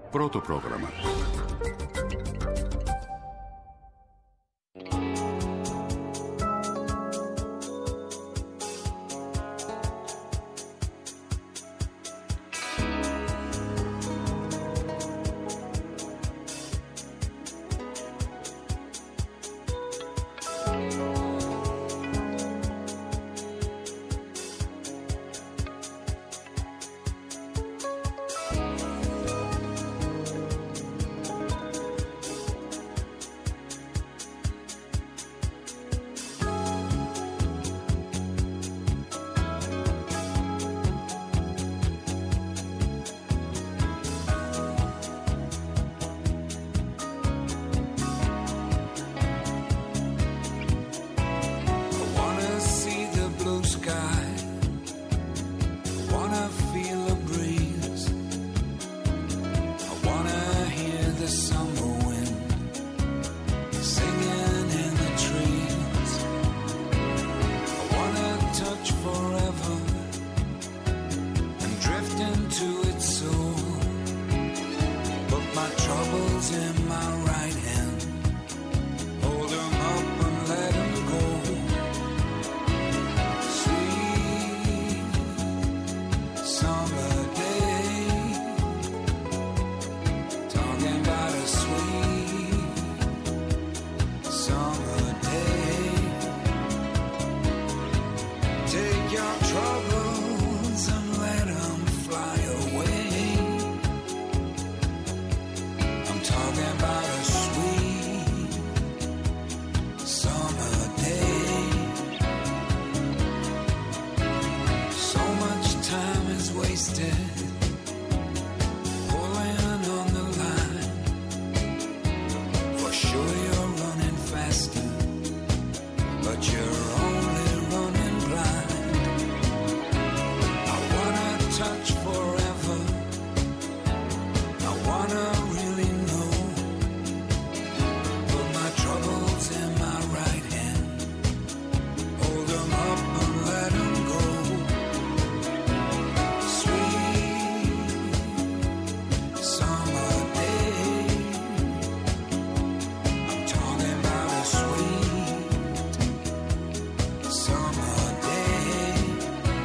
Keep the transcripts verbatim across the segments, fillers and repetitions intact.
Πρώτο πρόγραμμα.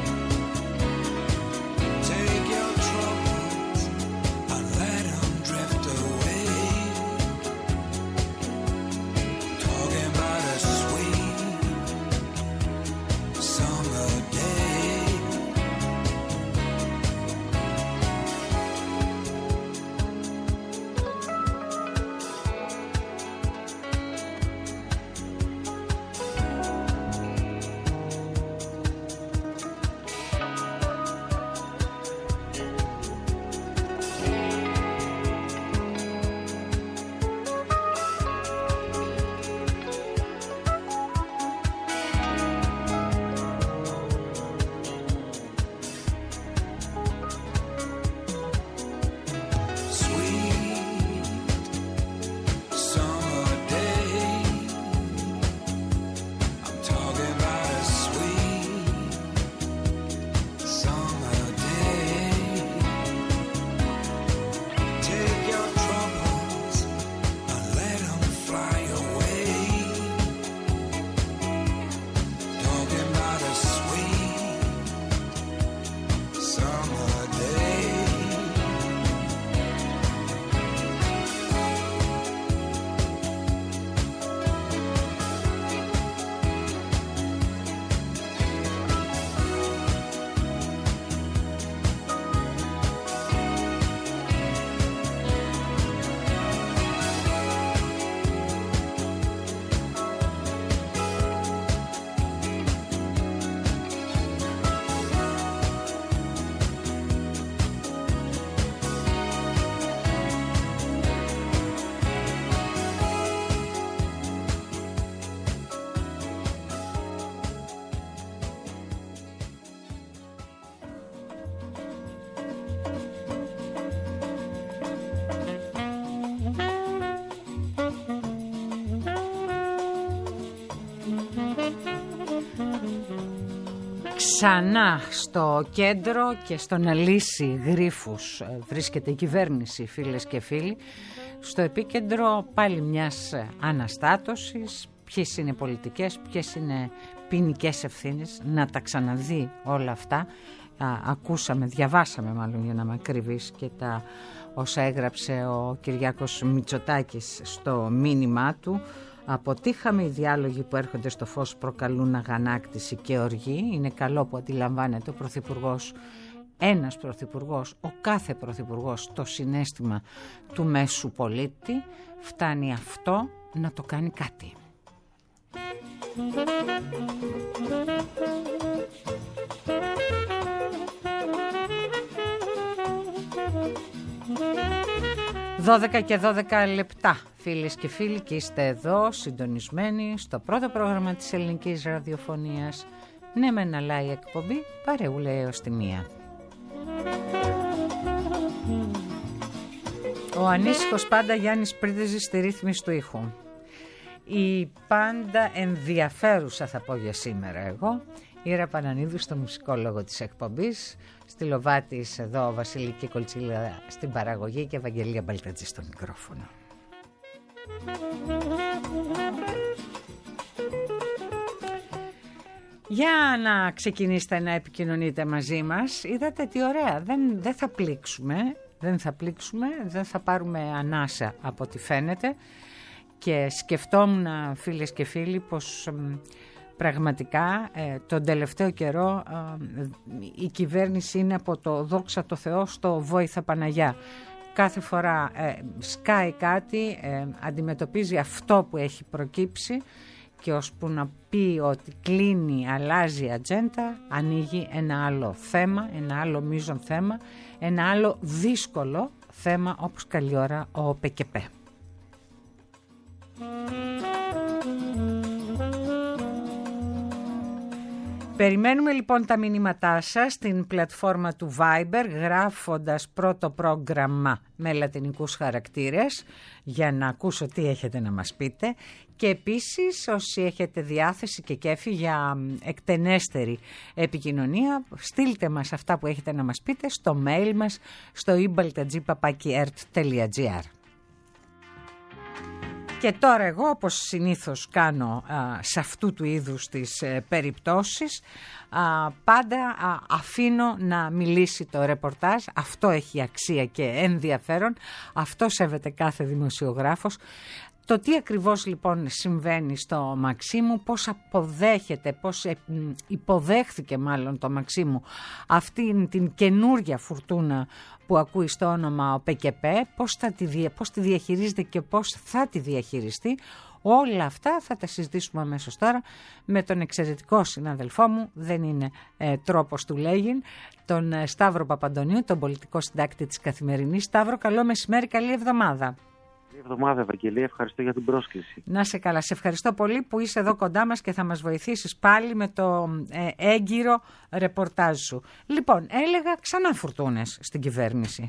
Drift Ξανά στο κέντρο και στο να λύσει γρίφους βρίσκεται η κυβέρνηση, φίλες και φίλοι, στο επίκεντρο πάλι μιας αναστάτωσης. Ποιες είναι πολιτικές, ποιες είναι ποινικές ευθύνες, να τα ξαναδεί όλα αυτά. Α, ακούσαμε, διαβάσαμε μάλλον για να με ακριβείς και τα όσα έγραψε ο Κυριάκος Μητσοτάκης στο μήνυμά του. Αποτύχαμε, οι διάλογοι που έρχονται στο φως προκαλούν αγανάκτηση και οργή. Είναι καλό που αντιλαμβάνεται ο Πρωθυπουργός, ένας Πρωθυπουργός, ο κάθε Πρωθυπουργός, το συναίσθημα του μέσου πολίτη. Φτάνει αυτό να το κάνει κάτι. δώδεκα και δώδεκα λεπτά, φίλες και φίλοι, και είστε εδώ συντονισμένοι στο πρώτο πρόγραμμα της ελληνικής ραδιοφωνίας. Ναι μεν, αλλά η εκπομπή παρεούλε έως τη μία. Ο ανήσυχος πάντα Γιάννης Πρίδεζης στη ρύθμιση του ήχου. Η πάντα ενδιαφέρουσα, θα πω για σήμερα εγώ, Ήρα Πανανίδου στο μουσικόλογο της εκπομπής, στη Λοβάτης εδώ Βασιλική Κολτσίλα στην παραγωγή και Ευαγγελία Μπαλτατζή στο μικρόφωνο. Για να ξεκινήσετε να επικοινωνείτε μαζί μας. Είδατε τι ωραία, δεν, δεν θα πλήξουμε, δεν θα πλήξουμε, δεν θα πάρουμε ανάσα από ό,τι φαίνεται. Και σκεφτόμουν, φίλες και φίλοι, πως πραγματικά ε, τον τελευταίο καιρό ε, η κυβέρνηση είναι από το δόξα τω Θεώ στο βόηθα Παναγιά. Κάθε φορά ε, σκάει κάτι, ε, αντιμετωπίζει αυτό που έχει προκύψει και ώσπου να πει ότι κλείνει, αλλάζει η ατζέντα, ανοίγει ένα άλλο θέμα, ένα άλλο μείζον θέμα, ένα άλλο δύσκολο θέμα, όπως καλή ώρα ο ΠΚΠ. Περιμένουμε λοιπόν τα μηνύματά σας στην πλατφόρμα του Viber, γράφοντας πρώτο πρόγραμμα με λατινικούς χαρακτήρες, για να ακούσω τι έχετε να μας πείτε. Και επίσης, όσοι έχετε διάθεση και κέφι για εκτενέστερη επικοινωνία, στείλτε μας αυτά που έχετε να μας πείτε στο mail μας, στο i baltadji παπάκι ερτ τελεία τζι άρ. Και τώρα εγώ, όπως συνήθως κάνω α, σε αυτού του είδους τις ε, περιπτώσεις, α, πάντα α, αφήνω να μιλήσει το ρεπορτάζ. Αυτό έχει αξία και ενδιαφέρον. Αυτό σέβεται κάθε δημοσιογράφος. Το τι ακριβώς λοιπόν συμβαίνει στο Μαξίμου, πώς αποδέχεται, πώς υποδέχθηκε μάλλον το Μαξίμου αυτή την καινούρια φουρτούνα που ακούει στο όνομα ο ΠΚΠ, πώς, θα τη, πώς τη διαχειρίζεται και πώς θα τη διαχειριστεί. Όλα αυτά θα τα συζητήσουμε αμέσως τώρα με τον εξαιρετικό συναδελφό μου, δεν είναι ε, τρόπος του λέγειν, τον ε, Σταύρο Παπαντονίου, τον πολιτικό συντάκτη της Καθημερινής. Σταύρο, καλό μεσημέρι, καλή εβδομάδα. Καλή εβδομάδα, Ευαγγελία, ευχαριστώ για την πρόσκληση. Να σε καλά, σε ευχαριστώ πολύ που είσαι εδώ κοντά μας και θα μας βοηθήσεις πάλι με το ε, έγκυρο ρεπορτάζ σου. Λοιπόν, έλεγα ξανά φουρτούνες στην κυβέρνηση.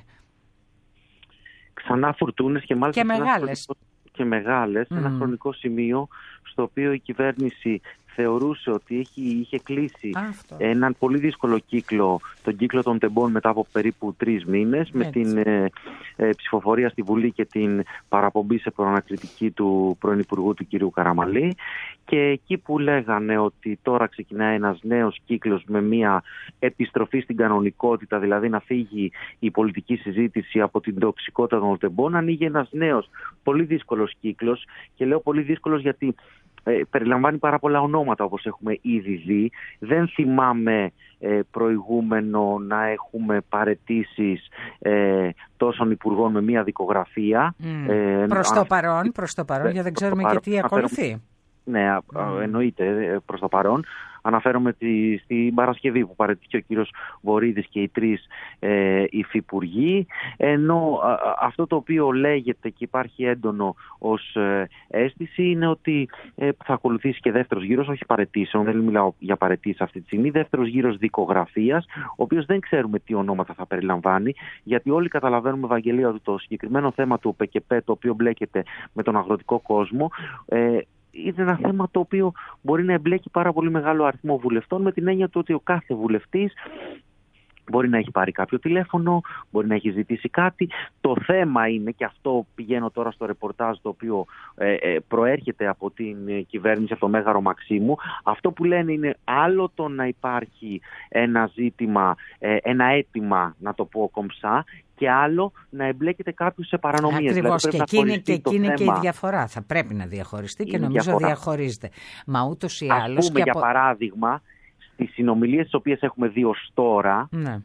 Ξανά φουρτούνες και μάλιστα και μεγάλες. Και μεγάλες, mm. ένα χρονικό σημείο στο οποίο η κυβέρνηση θεωρούσε ότι έχει, είχε κλείσει Αυτό. έναν πολύ δύσκολο κύκλο, τον κύκλο των τεμπών μετά από περίπου τρεις μήνες, με την ε, ε, ψηφοφορία στη Βουλή και την παραπομπή σε προανακριτική του πρώην Υπουργού του κ. Καραμαλή. Και εκεί που λέγανε ότι τώρα ξεκινάει ένας νέος κύκλος με μια επιστροφή στην κανονικότητα, δηλαδή να φύγει η πολιτική συζήτηση από την τοξικότητα των τεμπών, ανοίγει ένας νέος πολύ δύσκολος κύκλος. Και λέω πολύ δύσκολος γιατί Ε, περιλαμβάνει πάρα πολλά ονόματα, όπως έχουμε ήδη δει. Δεν θυμάμαι ε, προηγούμενο να έχουμε παραιτήσεις ε, τόσων υπουργών με μία δικογραφία. Mm. Ε, προς το παρόν, προς το παρόν, γιατί δεν ξέρουμε και τι ακολουθεί. Ναι, mm. εννοείται προς το παρόν. Αναφέρομαι τη, στην Παρασκευή που παραιτήθηκε ο κύριος Βορίδης και οι τρεις ε, υφυπουργοί, ενώ α, αυτό το οποίο λέγεται και υπάρχει έντονο ως ε, αίσθηση είναι ότι ε, θα ακολουθήσει και δεύτερος γύρος, όχι παραιτήσεων, δεν μιλάω για παραιτήσεις αυτή τη στιγμή, δεύτερος γύρος δικογραφίας, ο οποίος δεν ξέρουμε τι ονόματα θα περιλαμβάνει, γιατί όλοι καταλαβαίνουμε, Ευαγγελία, ότι το συγκεκριμένο θέμα του ΠΚΠ, το οποίο μπλέκεται με τον αγροτικό κόσμο, ε, είναι ένα θέμα το οποίο μπορεί να εμπλέκει πάρα πολύ μεγάλο αριθμό βουλευτών, με την έννοια του ότι ο κάθε βουλευτής μπορεί να έχει πάρει κάποιο τηλέφωνο, μπορεί να έχει ζητήσει κάτι. Το θέμα είναι, και αυτό πηγαίνω τώρα στο ρεπορτάζ το οποίο ε, ε, προέρχεται από την κυβέρνηση, από το Μέγαρο Μαξίμου, αυτό που λένε είναι άλλο το να υπάρχει ένα ζήτημα, ε, ένα αίτημα, να το πω κομψά, και άλλο να εμπλέκεται κάποιος σε παρανομίες. Ακριβώς, δηλαδή, και εκείνη και, εκείνη και η διαφορά. Θα πρέπει να διαχωριστεί και νομίζω διαφορά. διαχωρίζεται. Μα ούτως ή άλλως. Ας πούμε, και για από... παράδειγμα, στις συνομιλίες τις οποίες έχουμε δει ως τώρα, ναι.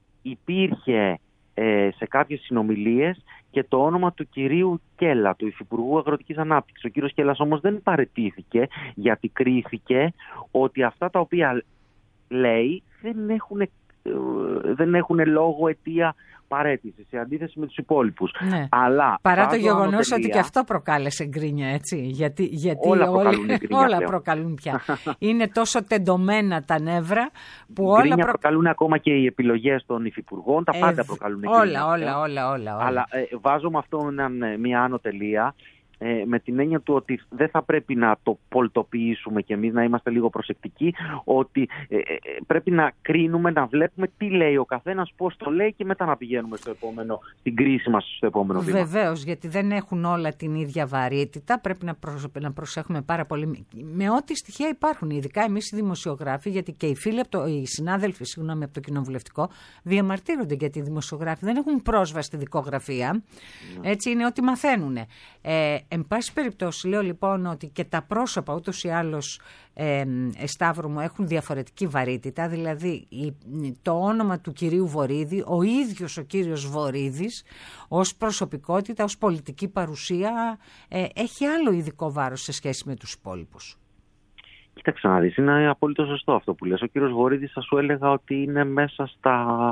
υπήρχε ε, σε κάποιες συνομιλίες και το όνομα του κυρίου Κέλλα, του Υφυπουργού Αγροτικής Ανάπτυξης. Ο κύριος Κέλλας όμως δεν παραιτήθηκε, γιατί κρίθηκε ότι αυτά τα οποία λέει δεν έχουν, ε, δεν έχουν λόγο, αιτία παραίτηση, σε αντίθεση με τους υπόλοιπους. Ναι. Αλλά παρά το γεγονός ότι και αυτό προκάλεσε γκρίνια, έτσι. Γιατί, γιατί όλα, όλοι, προκαλούν γκρίνια όλα προκαλούν πια. Είναι τόσο τεντωμένα τα νεύρα που όλα γκρίνια προ... προκαλούν ακόμα και οι επιλογές των υφυπουργών. Τα πάντα ε, προκαλούν γκρίνια. Όλα, όλα, όλα, όλα, όλα. Αλλά ε, βάζω με αυτό μια άνω τελεία. Ε, με την έννοια του ότι δεν θα πρέπει να το πολτοποιήσουμε κι εμείς, να είμαστε λίγο προσεκτικοί, ότι ε, ε, πρέπει να κρίνουμε, να βλέπουμε τι λέει ο καθένας, πώς το λέει, και μετά να πηγαίνουμε στο επόμενο, στην κρίση μας στο επόμενο βήμα. Βεβαίως, γιατί δεν έχουν όλα την ίδια βαρύτητα, πρέπει να, προσ... να προσέχουμε πάρα πολύ με ό,τι στοιχεία υπάρχουν, ειδικά εμείς οι δημοσιογράφοι, γιατί και οι φίλοι, από το... οι συνάδελφοι συγγνώμη, από το κοινοβουλευτικό διαμαρτύρονται, γιατί οι δημοσιογράφοι δεν έχουν πρόσβαση στη δικογραφία, ναι. Έτσι είναι ότι μαθαίνουν. Ε, Εν πάση περιπτώσει, λέω λοιπόν ότι και τα πρόσωπα ούτως ή άλλως, ε, Σταύρο μου, έχουν διαφορετική βαρύτητα. Δηλαδή το όνομα του κυρίου Βορίδη, ο ίδιος ο κύριος Βορίδης ως προσωπικότητα, ως πολιτική παρουσία, ε, έχει άλλο ειδικό βάρος σε σχέση με τους υπόλοιπους. Κοίταξε να δεις, είναι απολύτως σωστό αυτό που λες. Ο κύριος Βορίδης, θα σου έλεγα ότι είναι μέσα στα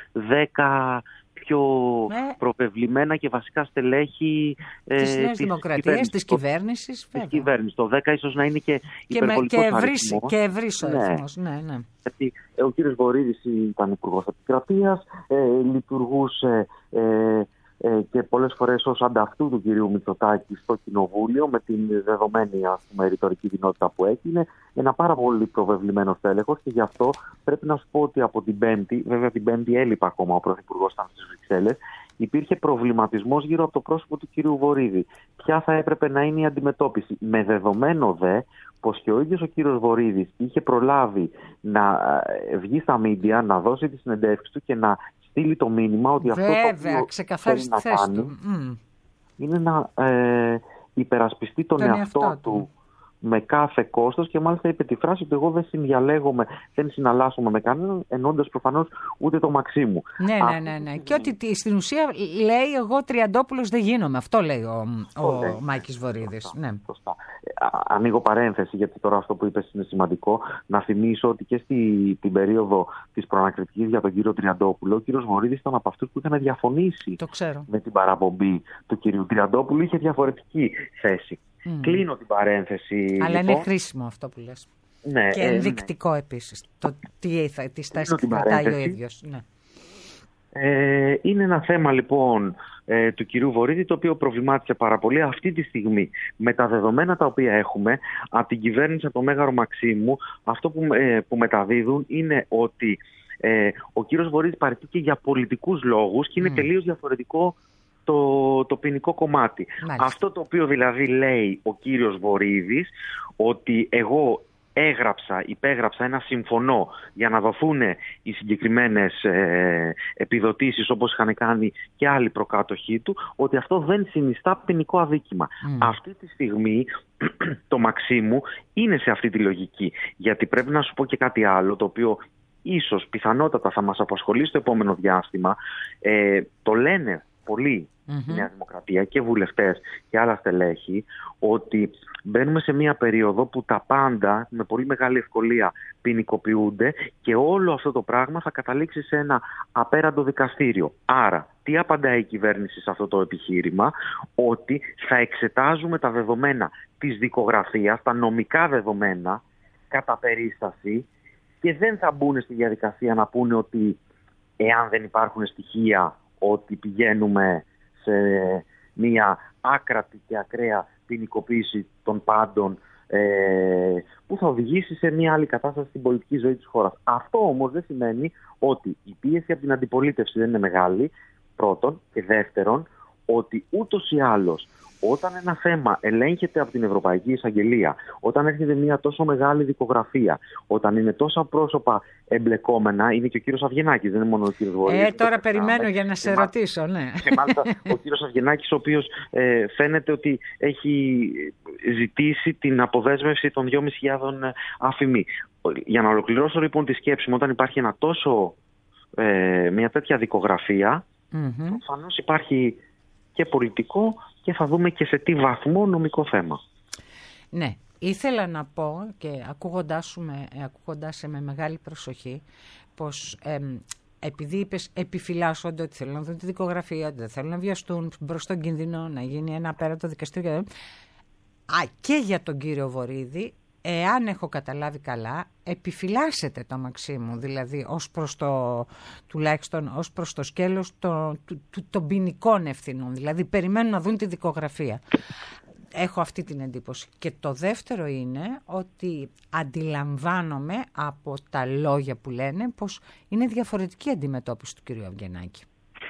δέκα πιο ναι. προβεβλημένα και βασικά στελέχη ε, της Νέας Δημοκρατίας, της κυβέρνησης. Της κυβέρνησης. Το δέκα ίσως να είναι και, και υπερβολικός και ευρύς, αριθμός. Και ευρύς ο αριθμός, ναι, ναι. Γιατί ο κύριος Βορίδης ήταν υπουργός επικρατείας, ε, λειτουργούσε ε, ε, και πολλές φορές ως ανταυτού του κυρίου Μητσοτάκη στο Κοινοβούλιο, με την δεδομένη, ας πούμε, ρητορική δυνότητα που έγινε. Ένα πάρα πολύ προβεβλημένο τέλεχος, και γι' αυτό πρέπει να σου πω ότι από την Πέμπτη, βέβαια την Πέμπτη έλειπε ακόμα ο Πρωθυπουργός, ήταν στις Βρυξέλλες, υπήρχε προβληματισμός γύρω από το πρόσωπο του κυρίου Βορίδη. Ποια θα έπρεπε να είναι η αντιμετώπιση. Με δεδομένο δε πως και ο ίδιος ο κύριος Βορίδης είχε προλάβει να βγει στα μίντια, να δώσει τη συνεντεύξη του και να στείλει το μήνυμα ότι βέβαια, αυτό το οποίο θέλει να κάνει mm. είναι να ε, υπερασπιστεί τον, τον εαυτό, εαυτό του, του με κάθε κόστος, και μάλιστα είπε τη φράση ότι εγώ δεν συνδιαλέγομαι, δεν συναλλάσσομαι με κανέναν, εννοώντας προφανώς ούτε το Μαξίμου. Ναι, ναι, ναι, ναι. Και ότι στην ουσία λέει εγώ Τριαντόπουλος δεν γίνομαι. Αυτό λέει ο, ο λέει. Μάκης Βορίδης. Σωστά, ναι. σωστά. Ανοίγω παρένθεση, γιατί τώρα αυτό που είπες είναι σημαντικό. Να θυμίσω ότι και στην περίοδο της προανακριτικής για τον κύριο Τριαντόπουλο, ο κύριος Βορίδης ήταν από αυτούς που είχαν διαφωνήσει με την παραπομπή του κυρίου Τριαντόπουλου. Είχε διαφορετική θέση. Mm. Κλείνω την παρένθεση. Αλλά λοιπόν. Είναι χρήσιμο αυτό που λες. Ναι, και ενδεικτικό ναι. επίσης. Το τι, θα, τι στάση κρατάει ο ίδιος. Ναι. Ε, είναι ένα θέμα λοιπόν ε, του κυρίου Βορίδη, το οποίο προβλημάτισε πάρα πολύ αυτή τη στιγμή. Με τα δεδομένα τα οποία έχουμε από την κυβέρνηση, από το Μέγαρο Μαξίμου, αυτό που, ε, που μεταδίδουν είναι ότι ε, ο κύριος Βορίδης παραιτήθηκε για πολιτικούς λόγους και είναι mm. τελείως διαφορετικό το, το ποινικό κομμάτι. Μάλιστα. Αυτό το οποίο δηλαδή λέει ο κύριος Βορίδης, ότι εγώ έγραψα, υπέγραψα ένα συμφωνό για να δοθούν οι συγκεκριμένες ε, επιδοτήσεις, όπως είχαν κάνει και άλλοι προκάτοχοί του, ότι αυτό δεν συνιστά ποινικό αδίκημα. Mm. Αυτή τη στιγμή το Μαξίμου είναι σε αυτή τη λογική, γιατί πρέπει να σου πω και κάτι άλλο, το οποίο ίσως πιθανότατα θα μας απασχολεί στο επόμενο διάστημα. Ε, το λένε πολλοί mm-hmm. η Νέα Δημοκρατία και βουλευτές και άλλα στελέχη, ότι μπαίνουμε σε μια περίοδο που τα πάντα με πολύ μεγάλη ευκολία ποινικοποιούνται και όλο αυτό το πράγμα θα καταλήξει σε ένα απέραντο δικαστήριο. Άρα, τι απαντάει η κυβέρνηση σε αυτό το επιχείρημα? Ότι θα εξετάζουμε τα δεδομένα της δικογραφίας, τα νομικά δεδομένα κατά περίσταση, και δεν θα μπουν στη διαδικασία να πούνε ότι εάν δεν υπάρχουν στοιχεία ότι πηγαίνουμε σε μια άκρατη και ακραία ποινικοποίηση των πάντων ε, που θα οδηγήσει σε μια άλλη κατάσταση στην πολιτική ζωή της χώρας. Αυτό όμως δεν σημαίνει ότι η πίεση από την αντιπολίτευση δεν είναι μεγάλη, πρώτον, και δεύτερον, ότι ούτως ή άλλως όταν ένα θέμα ελέγχεται από την Ευρωπαϊκή Εισαγγελία, όταν έρχεται μια τόσο μεγάλη δικογραφία, όταν είναι τόσα πρόσωπα εμπλεκόμενα, είναι και ο κύριος Αυγενάκης, δεν είναι μόνο ο κύριος Βορύδης. Ε, τώρα περιμένω για να σε και ρωτήσω, ναι. Και μάλιστα ο κύριος Αυγενάκης, ο οποίος ε, φαίνεται ότι έχει ζητήσει την αποδέσμευση των δυόμισι χιλιάδες αφημί. Για να ολοκληρώσω λοιπόν τη σκέψη μου, όταν υπάρχει ένα τόσο, ε, μια τέτοια δικογραφία, mm-hmm. προφανώς υπάρχει και πολιτικό και θα δούμε και σε τι βαθμό νομικό θέμα. Ναι, ήθελα να πω και ακούγοντάς, με, ακούγοντάς σε με μεγάλη προσοχή πως ε, επειδή είπες επιφυλάσσονται ότι θέλουν να δουν τη δικογραφία, ότι δεν θέλουν να βιαστούν μπρος στον κίνδυνο, να γίνει ένα απέραντο δικαστήριο. Α, και για τον κύριο Βορύδη, εάν έχω καταλάβει καλά, επιφυλάσσεται το Μαξίμου, δηλαδή ως προς το, τουλάχιστον ως προς το σκέλος των το, το, το ποινικών ευθυνών, δηλαδή περιμένουν να δουν τη δικογραφία. Έχω αυτή την εντύπωση. Και το δεύτερο είναι ότι αντιλαμβάνομαι από τα λόγια που λένε πως είναι διαφορετική αντιμετώπιση του κυρίου Αυγενάκη.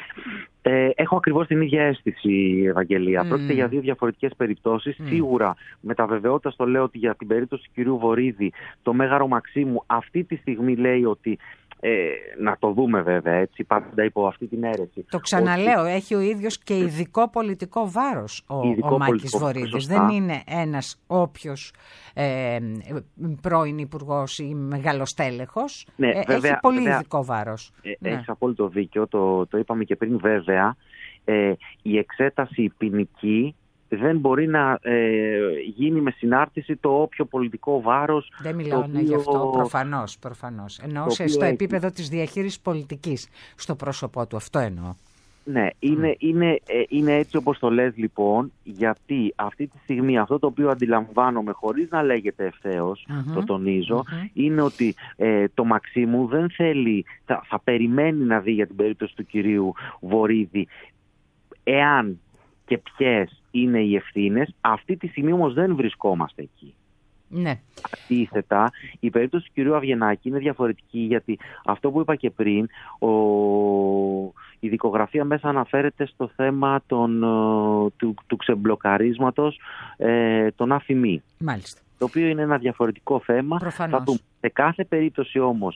Ε, έχω ακριβώς την ίδια αίσθηση, Ευαγγελία. Mm. Πρόκειται για δύο διαφορετικές περιπτώσεις. Mm. Σίγουρα, με τα βεβαιότητα το λέω ότι για την περίπτωση του κυρίου Βορύδη, το Μέγαρο Μαξίμου αυτή τη στιγμή λέει ότι. Ε, να το δούμε βέβαια, έτσι, πάντα υπό αυτή την αίρεση. Το ξαναλέω, ότι έχει ο ίδιος και ειδικό πολιτικό βάρος ο, ο Μάκης Βορύδης. Δεν είναι ένας όποιος ε, πρώην υπουργός ή μεγαλοστέλεχος. Ναι, ε, βέβαια, έχει πολύ βέβαια, ειδικό βάρος. Ε, ναι. Έχεις απόλυτο δίκιο, το, το είπαμε και πριν βέβαια. Ε, η εξέταση ποινική δεν μπορεί να ε, γίνει με συνάρτηση το όποιο πολιτικό βάρος. Δεν μιλάω οποίο... γι' αυτό, προφανώς, προφανώς. Εννοώ στο έχει... επίπεδο της διαχείρισης πολιτικής, στο πρόσωπό του, αυτό εννοώ. Ναι, είναι, mm. είναι, ε, είναι έτσι όπως το λες λοιπόν, γιατί αυτή τη στιγμή αυτό το οποίο αντιλαμβάνομαι χωρίς να λέγεται ευθέως, mm-hmm. το τονίζω, mm-hmm. είναι ότι ε, το Μαξίμου δεν θέλει, θα, θα περιμένει να δει για την περίπτωση του κυρίου Βορύδη, εάν και ποιες είναι οι ευθύνες. Αυτή τη στιγμή όμως δεν βρισκόμαστε εκεί. Ναι. Αντίθετα, η περίπτωση του κυρίου Αυγενάκη είναι διαφορετική, γιατί αυτό που είπα και πριν, ο... η δικογραφία μέσα αναφέρεται στο θέμα των, του, του ξεμπλοκαρίσματος ε, των αφημί. Μάλιστα. Το οποίο είναι ένα διαφορετικό θέμα. Προφανώς. Θα, σε κάθε περίπτωση όμως,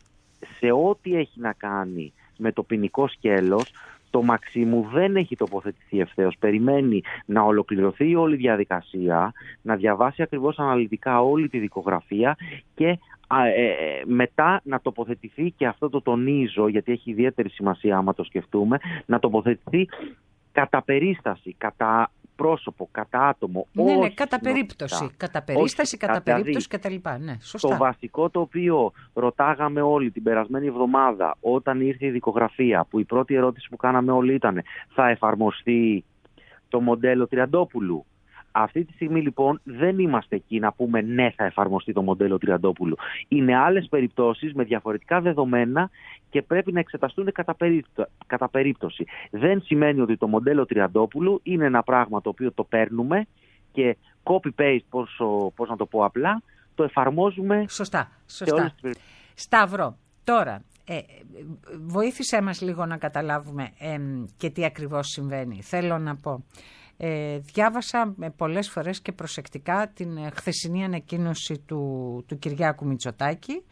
σε ό,τι έχει να κάνει με το ποινικό σκέλος, το Μαξίμου δεν έχει τοποθετηθεί ευθέως. Περιμένει να ολοκληρωθεί όλη η διαδικασία, να διαβάσει ακριβώς αναλυτικά όλη τη δικογραφία και α, ε, μετά να τοποθετηθεί, και αυτό το τονίζω γιατί έχει ιδιαίτερη σημασία άμα το σκεφτούμε, να τοποθετηθεί κατά περίσταση, κατά πρόσωπο, κατά άτομο. Ναι, ναι, κατά περίπτωση. Κατά περίσταση, κατά περίπτωση κτλ. Ναι, σωστά. Το βασικό το οποίο ρωτάγαμε όλοι την περασμένη εβδομάδα όταν ήρθε η δικογραφία, που η πρώτη ερώτηση που κάναμε όλοι ήταν, θα εφαρμοστεί το μοντέλο Τριαντόπουλου? Αυτή τη στιγμή λοιπόν δεν είμαστε εκεί να πούμε ναι, θα εφαρμοστεί το μοντέλο Τριαντόπουλου. Είναι άλλες περιπτώσεις με διαφορετικά δεδομένα και πρέπει να εξεταστούν κατά, περίπτω, κατά περίπτωση. Δεν σημαίνει ότι το μοντέλο Τριαντόπουλου είναι ένα πράγμα το οποίο το παίρνουμε και copy-paste, πώς, πώς να το πω απλά, το εφαρμόζουμε. Σωστά, σωστά. Τις... Σταύρο, τώρα ε, βοήθησέ μας λίγο να καταλάβουμε ε, και τι ακριβώς συμβαίνει. Θέλω να πω. Ε, διάβασα πολλές φορές και προσεκτικά την χθεσινή ανακοίνωση του, του Κυριάκου Μητσοτάκη,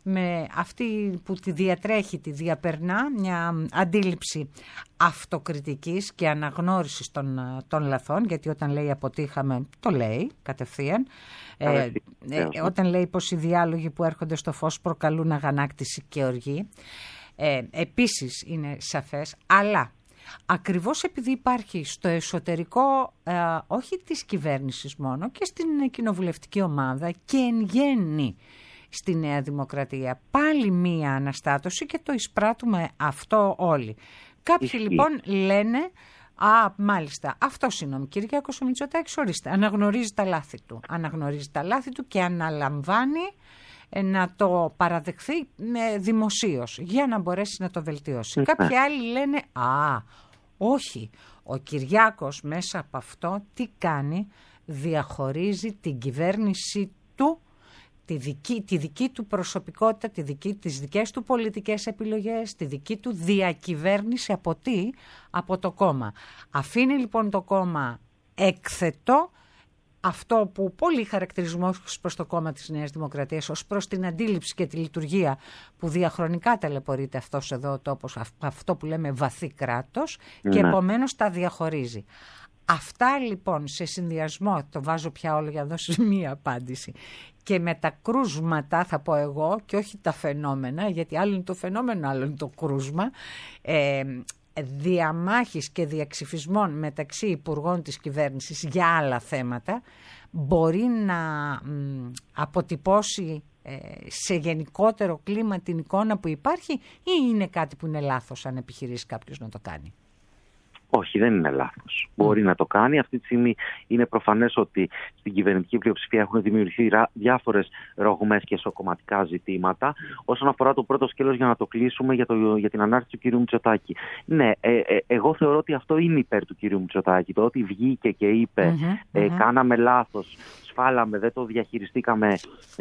με αυτή που τη διατρέχει, τη διαπερνά μια αντίληψη αυτοκριτικής και αναγνώρισης των, των λαθών, γιατί όταν λέει αποτύχαμε το λέει κατευθείαν, ε, ε, όταν λέει πως οι διάλογοι που έρχονται στο φως προκαλούν αγανάκτηση και οργή, ε, επίσης είναι σαφές, αλλά ακριβώς επειδή υπάρχει στο εσωτερικό ε, όχι της κυβέρνησης μόνο, και στην κοινοβουλευτική ομάδα και εν γέννη στη Νέα Δημοκρατία πάλι μία αναστάτωση, και το εισπράττουμε αυτό όλοι. Κάποιοι Ισχύ. λοιπόν λένε, α, μάλιστα, αυτός είναι ο Κυριάκος ο Μητσοτάκης, ορίστε, αναγνωρίζει τα λάθη του. Αναγνωρίζει τα λάθη του και αναλαμβάνει να το παραδεχθεί δημοσίως για να μπορέσει να το βελτιώσει. Κάποιοι άλλοι λένε, α, Όχι. Ο Κυριάκος μέσα από αυτό τι κάνει? Διαχωρίζει την κυβέρνηση του, τη δική, τη δική του προσωπικότητα, τη δική, τις δικές του πολιτικές επιλογές, τη δική του διακυβέρνηση από τι? Από το κόμμα. Αφήνει λοιπόν το κόμμα έκθετο, αυτό που πολύ χαρακτηρισμό προς το κόμμα της Νέας Δημοκρατίας, ως προς την αντίληψη και τη λειτουργία που διαχρονικά ταλαιπωρείται αυτός εδώ ο τόπος, αυτό που λέμε βαθύ κράτος, ναι. Και επομένως τα διαχωρίζει. Αυτά λοιπόν σε συνδυασμό, το βάζω πια όλο για να δώσω μία απάντηση, και με τα κρούσματα θα πω εγώ, και όχι τα φαινόμενα, γιατί άλλο είναι το φαινόμενο, άλλο είναι το κρούσμα, ε, διαμάχης και διαξυφισμών μεταξύ υπουργών της κυβέρνησης για άλλα θέματα, μπορεί να μ, αποτυπώσει ε, σε γενικότερο κλίμα την εικόνα που υπάρχει, ή είναι κάτι που είναι λάθος αν επιχειρήσει κάποιος να το κάνει? Όχι, δεν είναι λάθος. Mm. Μπορεί να το κάνει. Αυτή τη στιγμή είναι προφανές ότι στην κυβερνητική πλειοψηφία έχουν δημιουργηθεί διάφορες ρογμές και εσωκομματικά ζητήματα. Όσον αφορά το πρώτο σκέλος, για να το κλείσουμε, για, το, για την ανάρτηση του κ. Μητσοτάκη. Ναι, ε, ε, εγώ θεωρώ ότι αυτό είναι υπέρ του κ. Μητσοτάκη. Το ότι βγήκε και είπε mm-hmm, ε, mm-hmm. κάναμε λάθος, σφάλαμε, δεν το διαχειριστήκαμε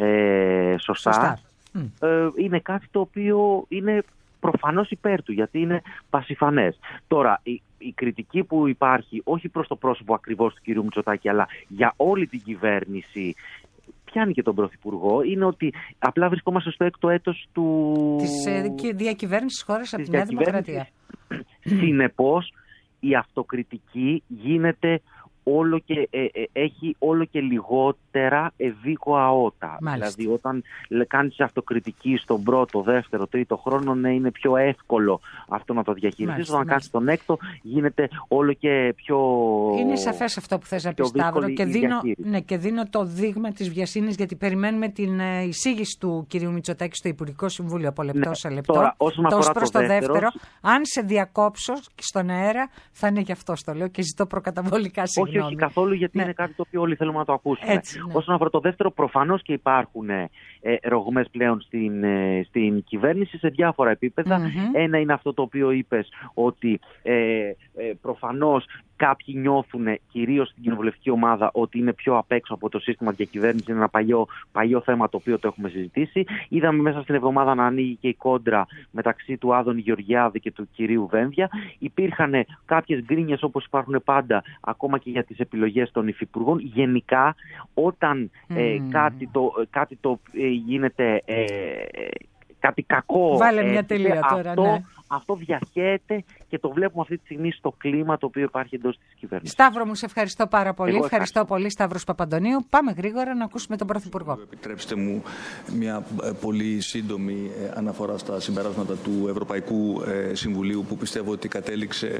ε, σωστά. σωστά. Ε, είναι κάτι το οποίο είναι προφανώς υπέρ του, γιατί είναι πασιφανές. Τώρα, η, η κριτική που υπάρχει, όχι προς το πρόσωπο ακριβώς του κ. Μητσοτάκη, αλλά για όλη την κυβέρνηση, πιάνει και τον Πρωθυπουργό, είναι ότι απλά βρισκόμαστε στο έκτο έτος του... της ε, διακυβέρνησης χώρας από τη Νέα Δημοκρατία. Συνεπώς, η αυτοκριτική γίνεται όλο και, ε, ε, έχει όλο και λιγότερα ευήκοα ότα. Μάλιστα. Δηλαδή όταν κάνεις αυτοκριτική στον πρώτο, δεύτερο, τρίτο χρόνο, ναι, είναι πιο εύκολο αυτό να το διαχειριστείς. Όταν κάνεις τον έκτο, γίνεται όλο και πιο... Είναι σαφές αυτό που θες να πεις, Σταύρο, και δίνω, ναι, και δίνω το δείγμα της βιασύνης, γιατί περιμένουμε την εισήγηση του κ. Μητσοτάκη στο Υπουργικό Συμβούλιο από λεπτό ναι, σε λεπτό. Τώρα, όσον Τόσο προς το δεύτερο, δεύτερο, αν σε διακόψω στον αέρα, θα είναι γι' αυτό το λέω και ζητώ προκαταβολικά συγγνώμη. Όχι, όχι καθόλου, γιατί ναι. είναι κάτι το οποίο όλοι θέλουμε να το ακούσουμε. Έτσι, ναι. Όσον αφορά το δεύτερο, προφανώς και υπάρχουν ε, ρογμές πλέον στην, ε, στην κυβέρνηση σε διάφορα επίπεδα. Mm-hmm. Ένα είναι αυτό το οποίο είπες, ότι ε, ε, προφανώς κάποιοι νιώθουν, κυρίως στην κοινοβουλευτική ομάδα, ότι είναι πιο απ' έξω από το σύστημα διακυβέρνηση. Είναι ένα παλιό, παλιό θέμα το οποίο το έχουμε συζητήσει. Είδαμε μέσα στην εβδομάδα να ανοίγει και η κόντρα μεταξύ του Άδωνη Γεωργιάδη και του κυρίου Βένδια. Υπήρχαν κάποιες γκρίνιες, όπως υπάρχουν πάντα, ακόμα και για τις επιλογές των υφυπουργών. Γενικά, όταν mm. ε, κάτι το, κάτι το ε, γίνεται ε, κάτι κακό, βάλε μια τελεία τώρα, αυτό, ναι. αυτό διαχέεται και το βλέπουμε αυτή τη στιγμή στο κλίμα το οποίο υπάρχει εντός της κυβέρνησης. Σταύρο, μου σε ευχαριστώ πάρα πολύ. Εγώ ευχαριστώ, ευχαριστώ πολύ, Σταύρος Παπαντονίου. Πάμε γρήγορα να ακούσουμε τον Πρωθυπουργό. Επιτρέψτε μου μια πολύ σύντομη αναφορά στα συμπεράσματα του Ευρωπαϊκού Συμβουλίου, που πιστεύω ότι κατέληξε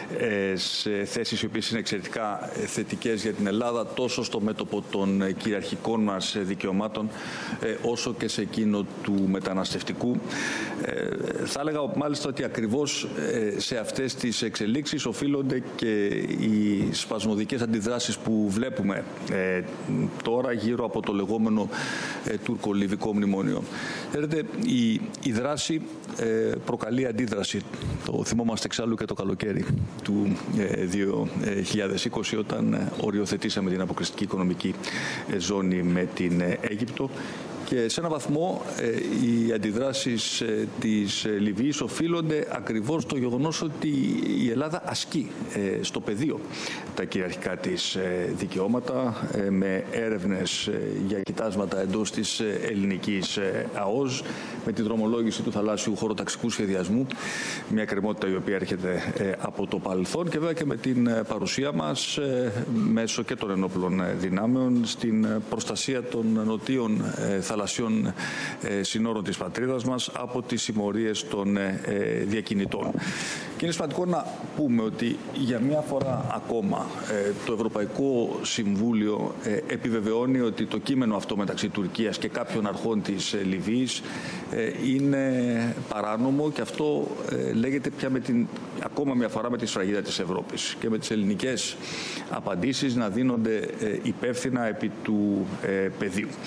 σε θέσεις οι οποίες είναι εξαιρετικά θετικές για την Ελλάδα, τόσο στο μέτωπο των κυριαρχικών μας δικαιωμάτων, όσο και σε εκείνο του μεταναστευτικού. Θα έλεγα μάλιστα ότι ακριβώς σε αυτές τις εξελίξεις οφείλονται και οι σπασμωδικές αντιδράσεις που βλέπουμε ε, τώρα γύρω από το λεγόμενο ε, τουρκο-λιβικό μνημόνιο. Ξέρετε, η, η δράση ε, προκαλεί αντίδραση. Το θυμόμαστε εξάλλου και το καλοκαίρι του ε, δύο χιλιάδες είκοσι, όταν οριοθετήσαμε την αποκλειστική οικονομική ε, ζώνη με την ε, Αίγυπτο. Και σε έναν βαθμό ε, οι αντιδράσεις ε, της ε, Λιβύης οφείλονται ακριβώς στο γεγονός ότι η Ελλάδα ασκεί ε, στο πεδίο τα κυριαρχικά της ε, δικαιώματα, ε, με έρευνες ε, για κοιτάσματα εντός της ε, ελληνικής ε, ΑΟΣ, με τη δρομολόγηση του θαλάσσιου χωροταξικού σχεδιασμού, μια κρεμότητα η οποία έρχεται ε, από το παρελθόν, και βέβαια και με την ε, παρουσία μας ε, μέσω και των ενόπλων ε, δυνάμεων στην ε, προστασία των νοτίων ε, θαλασσιών ε, συνόρων της πατρίδας μας από τις συμμορίες των ε, διακινητών. Και είναι σημαντικό να πούμε ότι για μια φορά ακόμα ε, το Ευρωπαϊκό Συμβούλιο ε, επιβεβαιώνει ότι το κείμενο αυτό μεταξύ Τουρκίας και κάποιων αρχών της ε, Λιβύης ε, είναι παράνομο, και αυτό ε, λέγεται πια με την, ακόμα μια φορά με τη σφραγίδα της Ευρώπης, και με τις ελληνικές απαντήσεις να δίνονται ε, υπεύθυνα επί του ε, πεδίου.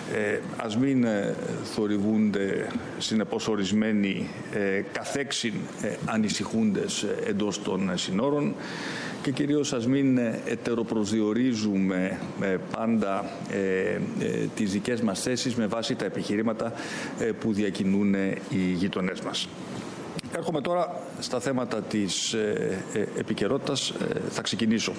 Ε, ας μην ε, θορυβούνται συνεπώς ορισμένοι ε, καθέξιν ε, ανησυχούντες ε, εντός των ε, συνόρων και κυρίως ας μην ε, ετεροπροσδιορίζουμε ε, πάντα ε, ε, τις δικές μας θέσεις με βάση τα επιχειρήματα ε, που διακινούν ε, οι γειτονές μας. Έρχομαι τώρα στα θέματα της ε, ε, επικαιρότητας. Ε, θα ξεκινήσω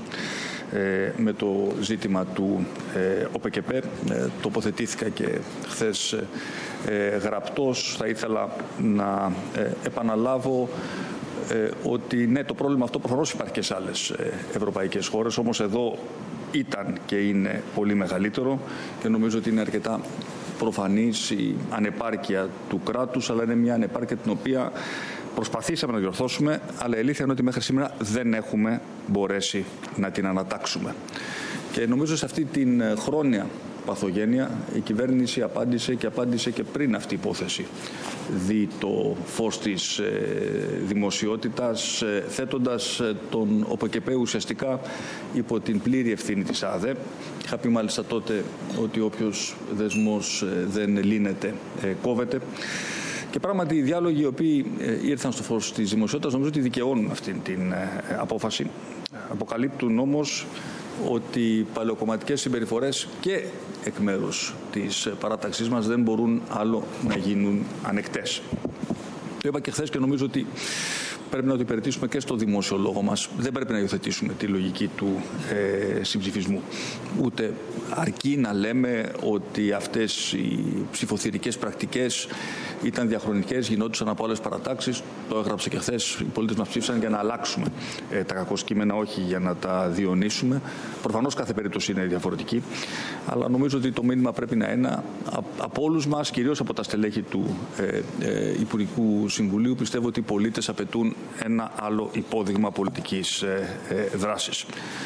ε, με το ζήτημα του ε, ΟΠΕΚΕΠΕ. Ε, τοποθετήθηκα και χθες ε, γραπτός. Θα ήθελα να ε, επαναλάβω ε, ότι ναι, το πρόβλημα αυτό προφανώς υπάρχει και σε άλλες ε, ευρωπαϊκές χώρες, όμως εδώ ήταν και είναι πολύ μεγαλύτερο και νομίζω ότι είναι αρκετά προφανής η ανεπάρκεια του κράτους, αλλά είναι μια ανεπάρκεια την οποία προσπαθήσαμε να διορθώσουμε, αλλά η αλήθεια είναι ότι μέχρι σήμερα δεν έχουμε μπορέσει να την ανατάξουμε. Και νομίζω σε αυτή την χρόνια παθογένεια η κυβέρνηση απάντησε και απάντησε και πριν αυτή η υπόθεση δει το φως της ε, δημοσιότητας, ε, θέτοντας ε, τον ΟΠΕΚΕΠΕ ουσιαστικά υπό την πλήρη ευθύνη της ΑΔΕ. Είχα πει μάλιστα τότε ότι όποιος δεσμός ε, δεν λύνεται ε, κόβεται. Και πράγματι οι διάλογοι οι οποίοι ε, ήρθαν στο φως της δημοσιότητας νομίζω ότι δικαιώνουν αυτή την ε, απόφαση. Αποκαλύπτουν όμως ότι οι παλαιοκομματικές συμπεριφορές και εκ μέρους της παράταξής μας δεν μπορούν άλλο να γίνουν ανεκτές. Το είπα και χθες και νομίζω ότι πρέπει να το υπηρετήσουμε και στο δημόσιο λόγο μας. Δεν πρέπει να υιοθετήσουμε τη λογική του ε, συμψηφισμού. Ούτε αρκεί να λέμε ότι αυτές οι ψηφοθυρικές πρακτικές ήταν διαχρονικές, γινόντουσαν από άλλες παρατάξεις. Το έγραψε και χθες. Οι πολίτες μας ψήφισαν για να αλλάξουμε ε, τα κακό κείμενα, όχι για να τα διονύσουμε. Προφανώς κάθε περίπτωση είναι διαφορετική. Αλλά νομίζω ότι το μήνυμα πρέπει να είναι από όλους μας, κυρίως από τα στελέχη του ε, ε, Υπουργικού Συμβουλίου. Πιστεύω ότι οι πολίτες απαιτούν ένα άλλο υπόδειγμα πολιτικής ε, ε, δράσης.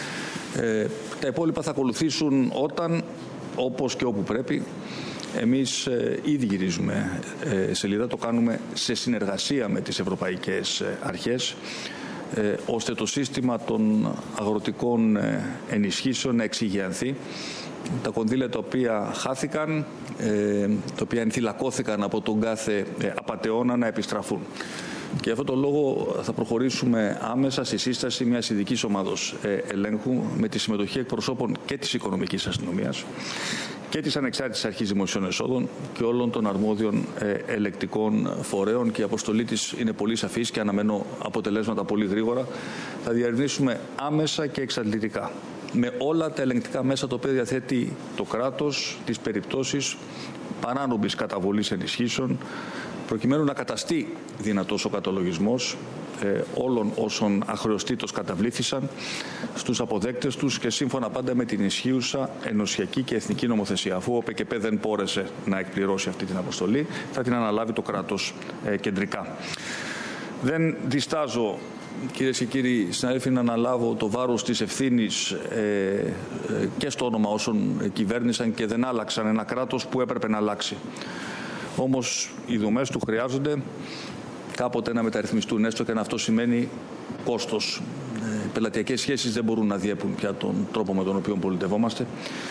Ε, τα υπόλοιπα θα ακολουθήσουν όταν, όπως και όπου πρέπει. Εμείς ε, ήδη γυρίζουμε ε, σελίδα, το κάνουμε σε συνεργασία με τις ευρωπαϊκές ε, αρχές, ε, ώστε το σύστημα των αγροτικών ε, ενισχύσεων να εξηγιανθεί. Τα κονδύλια τα οποία χάθηκαν, ε, τα οποία ενθυλακώθηκαν από τον κάθε ε, απατεώνα να επιστραφούν. Και για αυτόν τον λόγο θα προχωρήσουμε άμεσα στη σύσταση μιας ειδικής ομάδος ελέγχου με τη συμμετοχή εκπροσώπων και της Οικονομικής Αστυνομίας και της Ανεξάρτητης Αρχής Δημοσίων Εσόδων και όλων των αρμόδιων ελεκτικών φορέων, και η αποστολή της είναι πολύ σαφής και αναμένω αποτελέσματα πολύ γρήγορα. Θα διερευνήσουμε άμεσα και εξαντλητικά με όλα τα ελεγκτικά μέσα τα οποία διαθέτει το κράτος τις περιπτώσεις παράνομης καταβολής ενισχύσεων, προκειμένου να καταστεί δυνατός ο καταλογισμός ε, όλων όσων αχρεωστήτως καταβλήθησαν στους αποδέκτες τους και σύμφωνα πάντα με την ισχύουσα ενωσιακή και εθνική νομοθεσία. Αφού ο ΟΠΕΚΕΠΕ δεν μπόρεσε να εκπληρώσει αυτή την αποστολή, θα την αναλάβει το κράτος ε, κεντρικά. Δεν διστάζω, κυρίες και κύριοι συνάδελφοι, να αναλάβω το βάρος της ευθύνης ε, ε, και στο όνομα όσων κυβέρνησαν και δεν άλλαξαν ένα κράτος που έπρεπε να αλλάξει. Όμως οι δομές του χρειάζονται κάποτε να μεταρρυθμιστούν, έστω και αν αυτό σημαίνει κόστος. Οι πελατειακές σχέσεις δεν μπορούν να διέπουν πια τον τρόπο με τον οποίο πολιτευόμαστε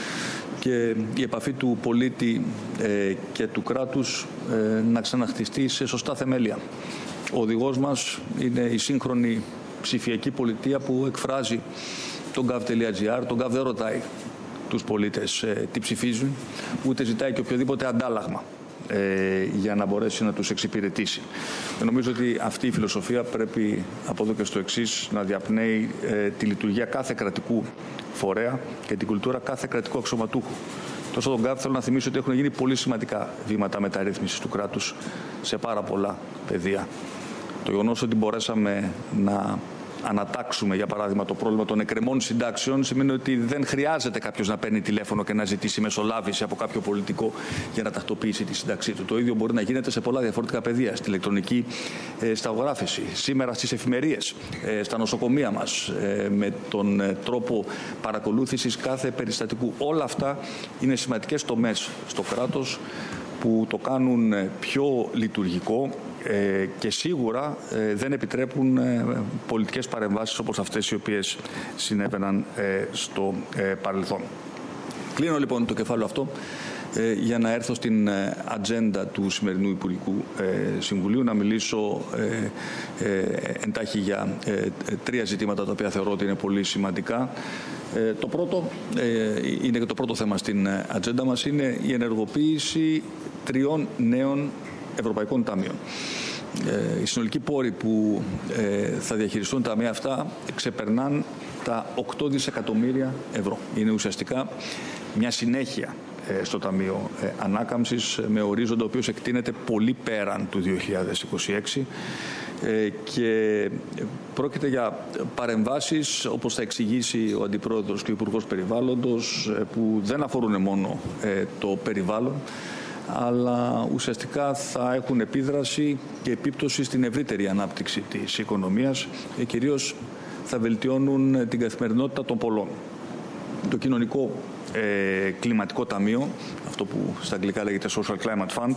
και η επαφή του πολίτη ε, και του κράτους ε, να ξαναχτιστεί σε σωστά θεμέλια. Ο οδηγός μας είναι η σύγχρονη ψηφιακή πολιτεία που εκφράζει τον gov.gr. Τον gov δεν ρωτάει τους πολίτες ε, τι ψηφίζουν, ούτε ζητάει και οποιοδήποτε αντάλλαγμα ε, για να μπορέσει να τους εξυπηρετήσει. Και νομίζω ότι αυτή η φιλοσοφία πρέπει από εδώ και στο εξής να διαπνέει ε, τη λειτουργία κάθε κρατικού φορέα και την κουλτούρα κάθε κρατικού αξιωματούχου. Τόσο τον γκάβ θέλω να θυμίσω ότι έχουν γίνει πολύ σημαντικά βήματα μεταρρύθμισης του κράτους σε πάρα πολλά πεδία. Το γεγονός ότι μπορέσαμε να ανατάξουμε, για παράδειγμα, το πρόβλημα των εκκρεμών συντάξεων σημαίνει ότι δεν χρειάζεται κάποιος να παίρνει τηλέφωνο και να ζητήσει μεσολάβηση από κάποιο πολιτικό για να τακτοποιήσει τη σύνταξή του. Το ίδιο μπορεί να γίνεται σε πολλά διαφορετικά πεδία. Στη ηλεκτρονική ε, σταγογράφηση, σήμερα στις εφημερίες, ε, στα νοσοκομεία μας, ε, με τον ε, τρόπο παρακολούθησης κάθε περιστατικού. Όλα αυτά είναι σημαντικές τομές στο κράτος που το κάνουν πιο λειτουργικό ε, και σίγουρα ε, δεν επιτρέπουν ε, πολιτικές παρεμβάσεις όπως αυτές οι οποίες συνέβαιναν ε, στο ε, παρελθόν. Κλείνω λοιπόν το κεφάλαιο αυτό για να έρθω στην ατζέντα του σημερινού Υπουργικού Συμβουλίου, να μιλήσω εντάχει για τρία ζητήματα τα οποία θεωρώ ότι είναι πολύ σημαντικά. Το πρώτο, είναι και το πρώτο θέμα στην ατζέντα μας, είναι η ενεργοποίηση τριών νέων ευρωπαϊκών ταμείων. Οι συνολικοί πόροι που θα διαχειριστούν τα ταμεία αυτά ξεπερνάν τα οκτώ δισεκατομμύρια ευρώ. Είναι ουσιαστικά μια συνέχεια στο Ταμείο Ανάκαμψης με ορίζοντα ο οποίος εκτείνεται πολύ πέραν του δύο χιλιάδες είκοσι έξι και πρόκειται για παρεμβάσεις, όπως θα εξηγήσει ο Αντιπρόεδρος και ο Υπουργός Περιβάλλοντος, που δεν αφορούν μόνο το περιβάλλον, αλλά ουσιαστικά θα έχουν επίδραση και επίπτωση στην ευρύτερη ανάπτυξη της οικονομίας και κυρίως θα βελτιώνουν την καθημερινότητα των πολλών. Το κοινωνικό ε, κλιματικό ταμείο, αυτό που στα αγγλικά λέγεται Social Climate Fund,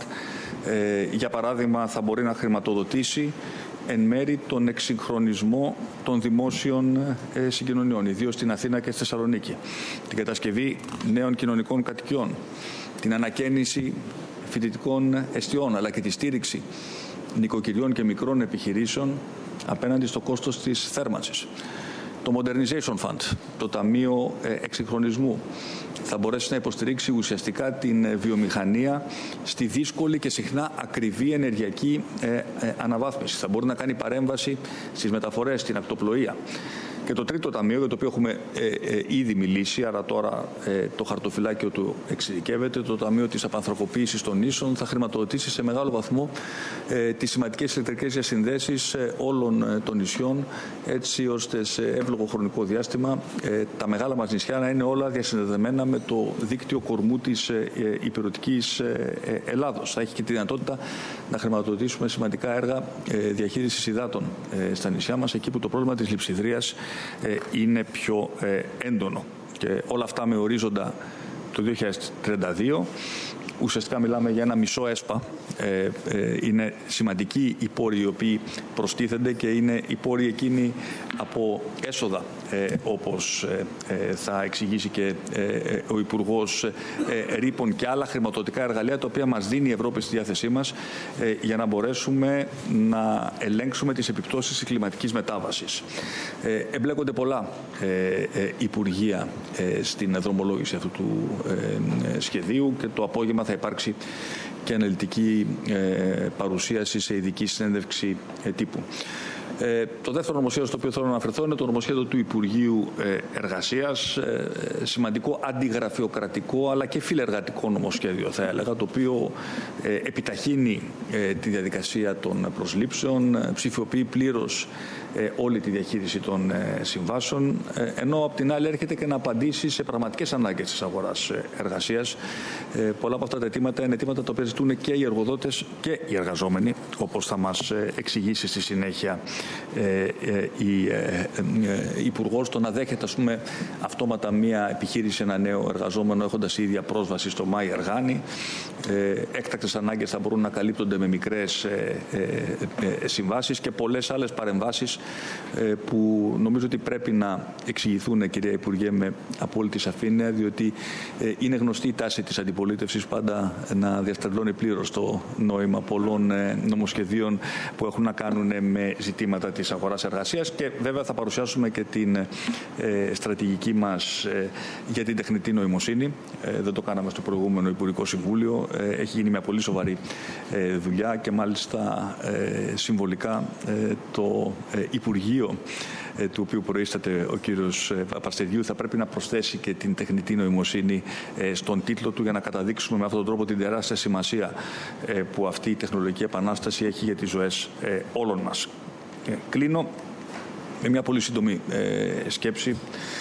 ε, για παράδειγμα θα μπορεί να χρηματοδοτήσει εν μέρη τον εξυγχρονισμό των δημόσιων ε, συγκοινωνιών, ιδίως στην Αθήνα και στη Θεσσαλονίκη, την κατασκευή νέων κοινωνικών κατοικιών, την ανακαίνιση φοιτητικών εστιών, αλλά και τη στήριξη νοικοκυριών και μικρών επιχειρήσεων απέναντι στο κόστος της θέρμανσης. Το Modernization Fund, το Ταμείο Εξυγχρονισμού, θα μπορέσει να υποστηρίξει ουσιαστικά την βιομηχανία στη δύσκολη και συχνά ακριβή ενεργειακή αναβάθμιση. Θα μπορεί να κάνει παρέμβαση στις μεταφορές, στην ακτοπλοεία. Και το τρίτο ταμείο, για το οποίο έχουμε ε, ε, ήδη μιλήσει, άρα τώρα ε, το χαρτοφυλάκιο του εξειδικεύεται, το Ταμείο της Απανθρακοποίησης των Νήσων, θα χρηματοδοτήσει σε μεγάλο βαθμό ε, τις σημαντικές ηλεκτρικές διασυνδέσεις ε, όλων ε, των νησιών, έτσι ώστε σε εύλογο χρονικό διάστημα ε, τα μεγάλα μας νησιά να είναι όλα διασυνδεδεμένα με το δίκτυο κορμού της ε, ε, υπηρετικής ε, ε, Ελλάδος. Θα έχει και τη δυνατότητα να χρηματοδοτήσουμε σημαντικά έργα ε, διαχείρισης υδάτων ε, στα νησιά μας, εκεί που το πρόβλημα της λειψιδρίας είναι πιο έντονο. Και όλα αυτά με ορίζοντα το δύο χιλιάδες τριάντα δύο. Ουσιαστικά μιλάμε για ένα μισό ΕΣΠΑ. Ε, ε, είναι σημαντικοί οι πόροι οι οποίοι προστίθενται και είναι οι πόροι εκείνοι από έσοδα, ε, όπως ε, θα εξηγήσει και ε, ο Υπουργός, ε, ρήπων και άλλα χρηματοδοτικά εργαλεία τα οποία μας δίνει η Ευρώπη στη διάθεσή μας ε, για να μπορέσουμε να ελέγξουμε τις επιπτώσεις της κλιματικής μετάβασης. Ε, εμπλέκονται πολλά ε, ε, υπουργεία ε, στην δρομολόγηση αυτού του ε, σχεδίου και το απόγευμα θα υπάρξει και αναλυτική ε, παρουσίαση σε ειδική συνέντευξη ε, τύπου. Ε, το δεύτερο νομοσχέδιο στο οποίο θέλω να αναφερθώ είναι το νομοσχέδιο του Υπουργείου ε, Εργασίας, ε, σημαντικό αντιγραφειοκρατικό αλλά και φιλεργατικό νομοσχέδιο θα έλεγα, το οποίο ε, επιταχύνει ε, τη διαδικασία των προσλήψεων, ε, ψηφιοποιεί πλήρως ε, όλη τη διαχείριση των ε, συμβάσεων, ε, ενώ απ' την άλλη έρχεται και να απαντήσει σε πραγματικές ανάγκες της αγοράς ε, εργασίας. Ε, πολλά από αυτά τα αιτήματα είναι αιτήματα τα οποία ζητούν και οι εργοδότες και οι εργαζόμενοι, όπως θα μας ε, εξηγήσει στη συνέχεια Ε, ε, η ε, ε, Υπουργός, το να δέχεται ας πούμε, αυτόματα μία επιχείρηση, ένα νέο εργαζόμενο έχοντας ίδια πρόσβαση στο Μάη Εργάνη. Ε, έκτακτες ανάγκες θα μπορούν να καλύπτονται με μικρές ε, ε, ε, συμβάσεις και πολλές άλλες παρεμβάσεις ε, που νομίζω ότι πρέπει να εξηγηθούν, κυρία Υπουργέ, με απόλυτη σαφήνεια, διότι ε, είναι γνωστή η τάση της αντιπολίτευσης πάντα να διαστρεβλώνει πλήρως το νόημα πολλών ε, νομοσχεδίων που έχουν να κάνουν με ζητήματα της αγοράς εργασίας και βέβαια θα παρουσιάσουμε και την ε, στρατηγική μας ε, για την τεχνητή νοημοσύνη. Ε, δεν το κάναμε στο προηγούμενο Υπουργικό Συμβούλιο. Ε, έχει γίνει μια πολύ σοβαρή ε, δουλειά και μάλιστα ε, συμβολικά ε, το ε, Υπουργείο ε, του οποίου προείσταται ο κύριος Παπαστεργίου θα πρέπει να προσθέσει και την τεχνητή νοημοσύνη ε, στον τίτλο του για να καταδείξουμε με αυτόν τον τρόπο την τεράστια σημασία ε, που αυτή η τεχνολογική επανάσταση έχει για τις ζωές ε, όλων μας. Κλείνω με μια πολύ σύντομη ε, σκέψη,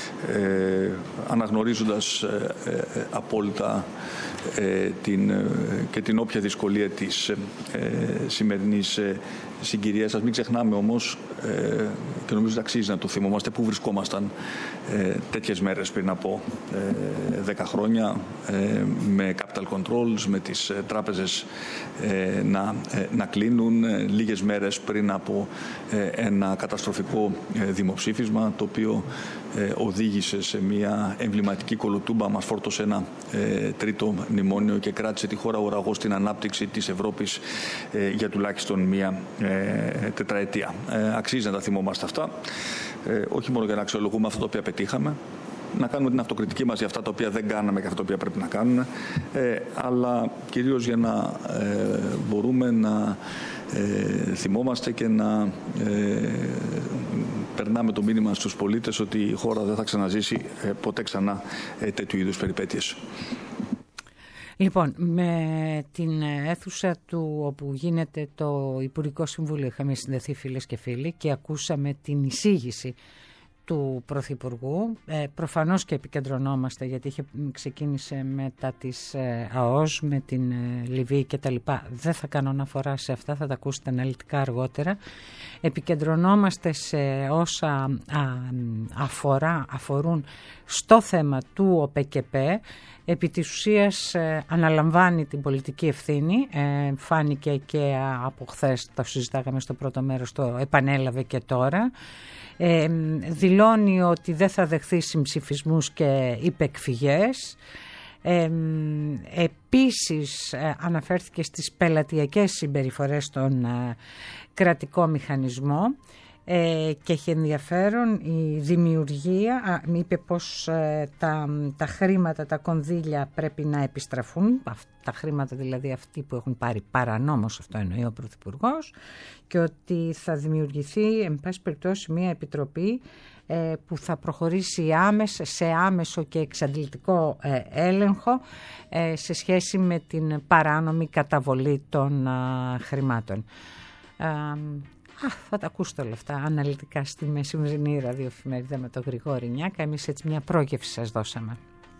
ε, αναγνωρίζοντας ε, ε, απόλυτα ε, την, ε, και την όποια δυσκολία της ε, σημερινής ε, συγκυρίας. Ας μην ξεχνάμε όμως, ε, και νομίζω ότι αξίζει να το θυμόμαστε, πού βρισκόμασταν ε, τέτοιες μέρες πριν από δέκα ε, χρόνια ε, με capital controls, με τις ε, τράπεζες ε, να, ε, να κλείνουν, ε, λίγες μέρες πριν από ε, ένα καταστροφικό ε, δημοψήφισμα το οποίο ε, οδήγησε σε μια εμβληματική κολοτούμπα, μας φόρτωσε ένα ε, τρίτο μνημόνιο και κράτησε τη χώρα ουραγό στην ανάπτυξη της Ευρώπης ε, για τουλάχιστον μία ε, τετραετία. Ε, αξίζει να τα θυμόμαστε αυτά, ε, όχι μόνο για να αξιολογούμε αυτά τα οποία πετύχαμε, να κάνουμε την αυτοκριτική μας για αυτά τα οποία δεν κάναμε και αυτά τα οποία πρέπει να κάνουμε, ε, αλλά κυρίως για να ε, μπορούμε να ε, θυμόμαστε και να ε, περνάμε το μήνυμα στους πολίτες ότι η χώρα δεν θα ξαναζήσει ε, ποτέ ξανά ε, τέτοιου είδους περιπέτειες. Λοιπόν, με την αίθουσα του όπου γίνεται το Υπουργικό Συμβούλιο είχαμε συνδεθεί, φίλες και φίλοι, και ακούσαμε την εισήγηση του Πρωθυπουργού. Ε, προφανώς και επικεντρωνόμαστε, γιατί είχε ξεκίνησε μετά τις ε, ΑΟΣ με την ε, Λιβύη και τα λοιπά. Δεν θα κάνω αναφορά σε αυτά, θα τα ακούσετε αναλυτικά αργότερα. Επικεντρωνόμαστε σε όσα α, αφορά, αφορούν στο θέμα του ΟΠΕΚΕΠΕ. Επί της ουσίας ε, αναλαμβάνει την πολιτική ευθύνη, ε, φάνηκε και από χθες, το συζητάγαμε στο πρώτο μέρος, το επανέλαβε και τώρα. Ε, δηλώνει ότι δεν θα δεχθεί συμψηφισμούς και υπεκφυγές. Ε, επίσης ε, αναφέρθηκε στις πελατειακές συμπεριφορές στον ε, κρατικό μηχανισμό. Ε, και έχει ενδιαφέρον η δημιουργία, α, είπε πως ε, τα, τα χρήματα, τα κονδύλια πρέπει να επιστραφούν, τα χρήματα δηλαδή αυτοί που έχουν πάρει παρανόμως, αυτό εννοεί ο Πρωθυπουργός, και ότι θα δημιουργηθεί εν πάση περιπτώσει μια επιτροπή ε, που θα προχωρήσει άμεσα, σε άμεσο και εξαντλητικό ε, έλεγχο ε, σε σχέση με την παράνομη καταβολή των α, χρημάτων. Α, θα τα ακούσετε όλα αυτά αναλυτικά στη μεσημερινή ραδιοεφημερίδα με τον Γρηγόρη Νιάκα. Εμείς έτσι μια πρόγευση σας δώσαμε.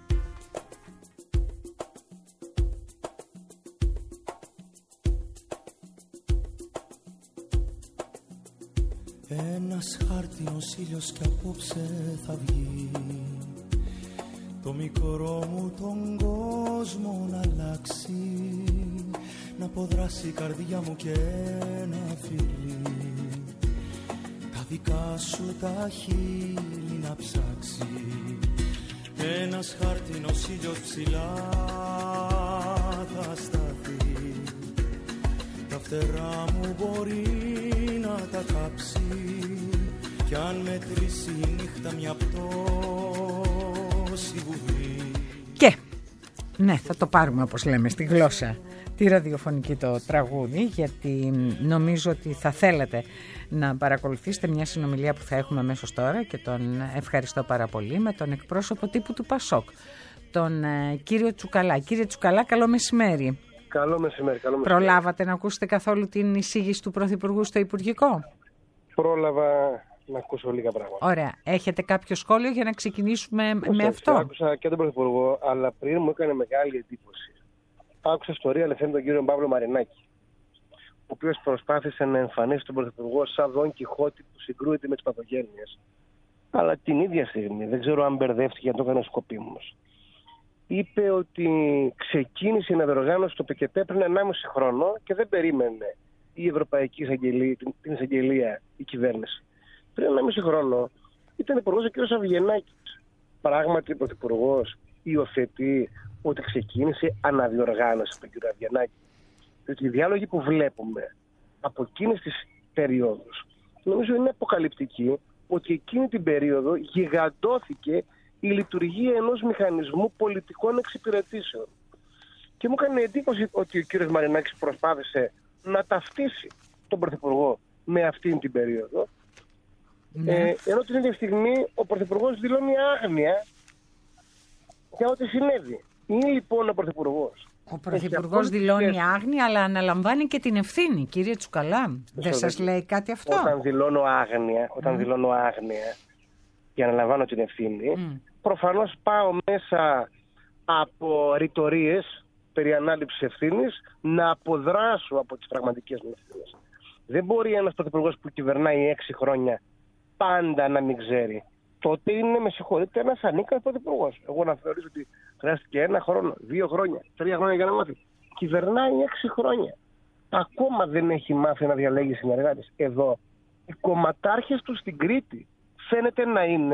Ένας χάρτινος ήλιος κι απόψε θα βγει, το μικρό μου τον κόσμο να αλλάξει, να αποδράσει η καρδιά μου και ένα φιλί, τα δικά σου τα χείλη να ψάξει. Ένας χάρτινος ήλιος ψηλά θα σταθεί, τα φτερά μου μπορεί να τα κάψει, κι αν μετρήσει η νύχτα μια πτώση βουβή. Και ναι, θα το πάρουμε όπως λέμε στη γλώσσα τη ραδιοφωνική το τραγούδι, γιατί νομίζω ότι θα θέλατε να παρακολουθήσετε μια συνομιλία που θα έχουμε αμέσως τώρα, και τον ευχαριστώ πάρα πολύ, με τον εκπρόσωπο τύπου του Πασόκ, τον ε, κύριο Τσουκαλά. Κύριε Τσουκαλά, καλό μεσημέρι. Καλό μεσημέρι, καλό μεσημέρι. Προλάβατε να ακούσετε καθόλου την εισήγηση του Πρωθυπουργού στο Υπουργικό? Πρόλαβα να ακούσω λίγα πράγματα. Ωραία. Έχετε κάποιο σχόλιο για να ξεκινήσουμε Ωστά, με αυτό? Άκουσα και τον Πρωθυπουργό, αλλά πριν μου έκανε μεγάλη εντύπωση. Άκουσα στο Real εφ εμ τον κύριο Παύλο Μαρινάκη, ο οποίος προσπάθησε να εμφανίσει τον Πρωθυπουργό σαν Δον Κιχώτη που συγκρούεται με τις παθογένειες. Αλλά την ίδια στιγμή, δεν ξέρω αν μπερδεύτηκε, αν το έκανε σκοπίμως, είπε ότι ξεκίνησε η αναδιοργάνωση του ΠΚΠ πριν ενάμιση χρόνο και δεν περίμενε η Ευρωπαϊκή Εισαγγελία, την εισαγγελία, η κυβέρνηση. Πριν ενάμιση χρόνο ήταν υπουργός ο κ. Αυγενάκης. Πράγματι ο Πρωθυπουργός υιοθετεί ότι ξεκίνησε αναδιοργάνωση του κ. Αυγενάκη. Διότι οι διάλογοι που βλέπουμε από εκείνες τις περιόδους νομίζω είναι αποκαλυπτικοί, ότι εκείνη την περίοδο γιγαντώθηκε η λειτουργία ενός μηχανισμού πολιτικών εξυπηρετήσεων. Και μου έκανε εντύπωση ότι ο κύριος Μαρινάκης προσπάθησε να ταυτίσει τον Πρωθυπουργό με αυτήν την περίοδο. Ναι. Ε, ενώ την ίδια στιγμή ο Πρωθυπουργός δηλώνει άγνοια για ό,τι συνέβη. Είναι λοιπόν ο Πρωθυπουργός. Ο Πρωθυπουργός δηλώνει και... άγνοια, αλλά αναλαμβάνει και την ευθύνη, κύριε Τσουκαλά. Δεν σας λέει κάτι αυτό? Όταν δηλώνω άγνοια, όταν mm. δηλώνω άγνοια και αναλαμβάνω την ευθύνη, mm. προφανώς πάω μέσα από ρητορίες περί ανάληψης ευθύνης να αποδράσω από τις πραγματικές μου ευθύνες. Δεν μπορεί ένας πρωθυπουργός που κυβερνάει έξι χρόνια πάντα να μην ξέρει. Τότε είναι, με συγχωρείτε, ένας ανίκανος πρωθυπουργός. Εγώ να θεωρήσω ότι χρειάστηκε ένα χρόνο, δύο χρόνια, τρία χρόνια για να μάθει. Κυβερνάει έξι χρόνια. Ακόμα δεν έχει μάθει να διαλέγει συνεργάτες. Εδώ οι κομματάρχες του στην Κρήτη φαίνεται να είναι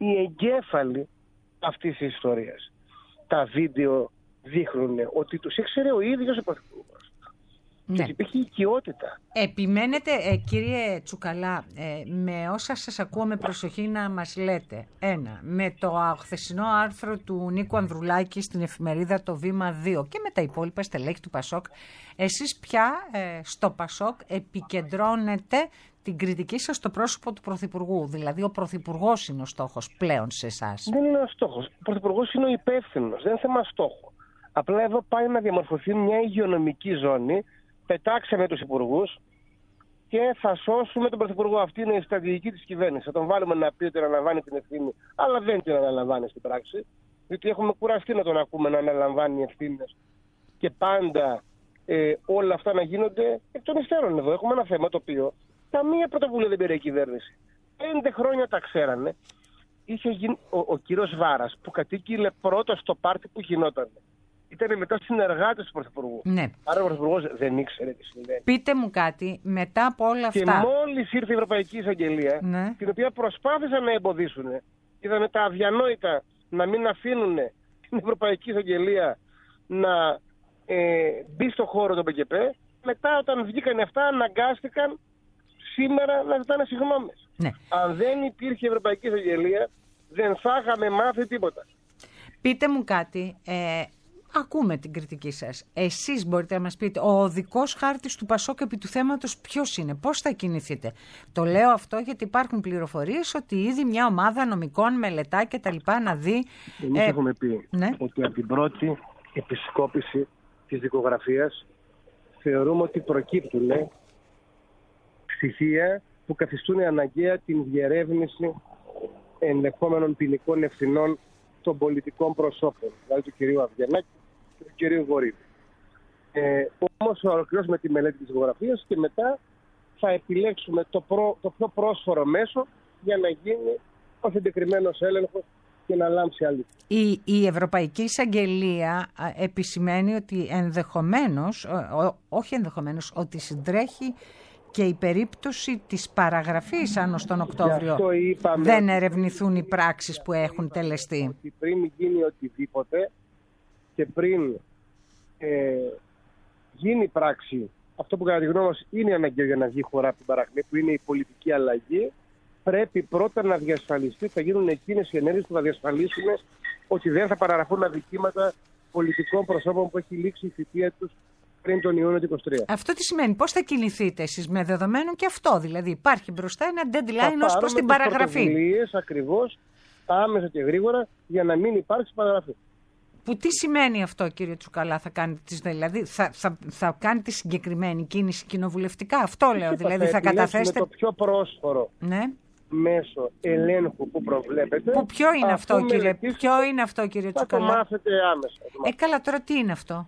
οι εγκέφαλοι αυτής της ιστορίας. Τα βίντεο δείχνουν ότι τους ήξερε ο ίδιος ο Πρωθυπουργός. Ναι. Και υπήρχε οικειότητα. Επιμένετε, ε, κύριε Τσουκαλά, ε, με όσα σας ακούω με προσοχή να μας λέτε. Ένα, με το χθεσινό άρθρο του Νίκου Ανδρουλάκη στην εφημερίδα Το Βήμα δύο και με τα υπόλοιπα στελέχη του Πασόκ, εσείς πια ε, στο Πασόκ επικεντρώνετε την κριτική σας στο πρόσωπο του Πρωθυπουργού. Δηλαδή ο Πρωθυπουργός είναι ο στόχος πλέον σε εσάς. Δεν είναι ο στόχος. Ο Πρωθυπουργός είναι ο υπεύθυνος. Δεν είναι θέμα στόχο. Απλά εδώ πάει να διαμορφωθεί μια υγειονομική ζώνη. Πετάξαμε τους υπουργούς και θα σώσουμε τον Πρωθυπουργό. Αυτή είναι η στρατηγική της κυβέρνησης. Θα τον βάλουμε να πει ότι αναλαμβάνει την ευθύνη, αλλά δεν την αναλαμβάνει στην πράξη. Διότι έχουμε κουραστεί να τον ακούμε να αναλαμβάνει ευθύνες και πάντα ε, όλα αυτά να γίνονται εκ των υστέρων. Εδώ έχουμε ένα θέμα το οποίο καμία πρωτοβουλία δεν πήρε η κυβέρνηση. Πέντε χρόνια τα ξέρανε. Είχε γίνει ο, ο κύριος Βάρας που κατοίκηλε πρώτο στο πάρτι που γινόταν. Ήταν μετά συνεργάτες του Πρωθυπουργού. Ναι. Άρα ο Πρωθυπουργός δεν ήξερε τι συμβαίνει. Πείτε μου κάτι, μετά από όλα αυτά. Και μόλις ήρθε η Ευρωπαϊκή Εισαγγελία, ναι, την οποία προσπάθησαν να εμποδίσουν, είδαμε τα αδιανόητα να μην αφήνουν την Ευρωπαϊκή Εισαγγελία να ε, μπει στο χώρο των ΠΚΠ. Μετά, όταν βγήκαν αυτά, αναγκάστηκαν σήμερα να ζητάνε συγγνώμες. Ναι. Αν δεν υπήρχε η Ευρωπαϊκή Εισαγγελία, δεν θα είχαμε μάθει τίποτα. Πείτε μου κάτι. Ε... Ακούμε την κριτική σας. Εσείς μπορείτε να μας πείτε ο οδικός χάρτης του Πασόκ επί του θέματος ποιος είναι, πώς θα κινηθείτε. Το λέω αυτό γιατί υπάρχουν πληροφορίες ότι ήδη μια ομάδα νομικών μελετά και τα λοιπά να δει... Εμείς ε... έχουμε πει, ναι, ότι από την πρώτη επισκόπηση της δικογραφίας θεωρούμε ότι προκύπτουν στοιχεία που καθιστούν αναγκαία την διερεύνηση ενδεχόμενων ποινικών ευθυνών των πολιτικών προσώπων, δηλαδή του κυρίου Αβγενάκη και του κυρίου Βορύδη. Ε, όμως θα ολοκληρώσουμε τη μελέτη της δικογραφίας και μετά θα επιλέξουμε το, προ, το πιο πρόσφορο μέσο για να γίνει ο συγκεκριμένος έλεγχος και να λάμψει αλήθεια. Η, η Ευρωπαϊκή Εισαγγελία επισημαίνει ότι ενδεχομένως, ό, όχι ενδεχομένως, ότι συντρέχει και η περίπτωση της παραγραφής, αν ως τον Οκτώβριο δεν ερευνηθούν οι πράξεις που έχουν τελεστεί. Ότι πριν γίνει οτιδήποτε και πριν ε, γίνει πράξη, αυτό που κατά τη γνώμη μας είναι αναγκαίο για να βγει χώρα από την παρακμή, που είναι η πολιτική αλλαγή, πρέπει πρώτα να διασφαλιστεί, θα γίνουν εκείνες οι ενέργειες που θα διασφαλίσουν ότι δεν θα παραγραφούν αδικήματα πολιτικών προσώπων που έχει λήξει η θητεία τους πριν τον Ιούνιο του είκοσι τρία. Αυτό τι σημαίνει, πώς θα κινηθείτε εσείς με δεδομένο και αυτό, δηλαδή υπάρχει μπροστά ένα deadline ως προς την παραγραφή. Θα πάρουμε ακριβώς άμεσα και γρήγορα για να μην υπάρξει παραγραφή. Που τι σημαίνει αυτό, κύριε Τσουκαλά, θα κάνετε, δηλαδή θα, θα, θα κάνετε συγκεκριμένη κίνηση κοινοβουλευτικά, αυτό λέω, δηλαδή θα, θα καταθέσετε... το πιο πρόσφορο, ναι, μέσο ελέγχου που προβλέπετε. Που ποιο είναι αυτό, αυτό κύριε, ποιο είναι αυτό, κύριε Τσουκαλά? Θα το μάθετε άμεσα. Ε, καλά, τώρα τι είναι αυτό?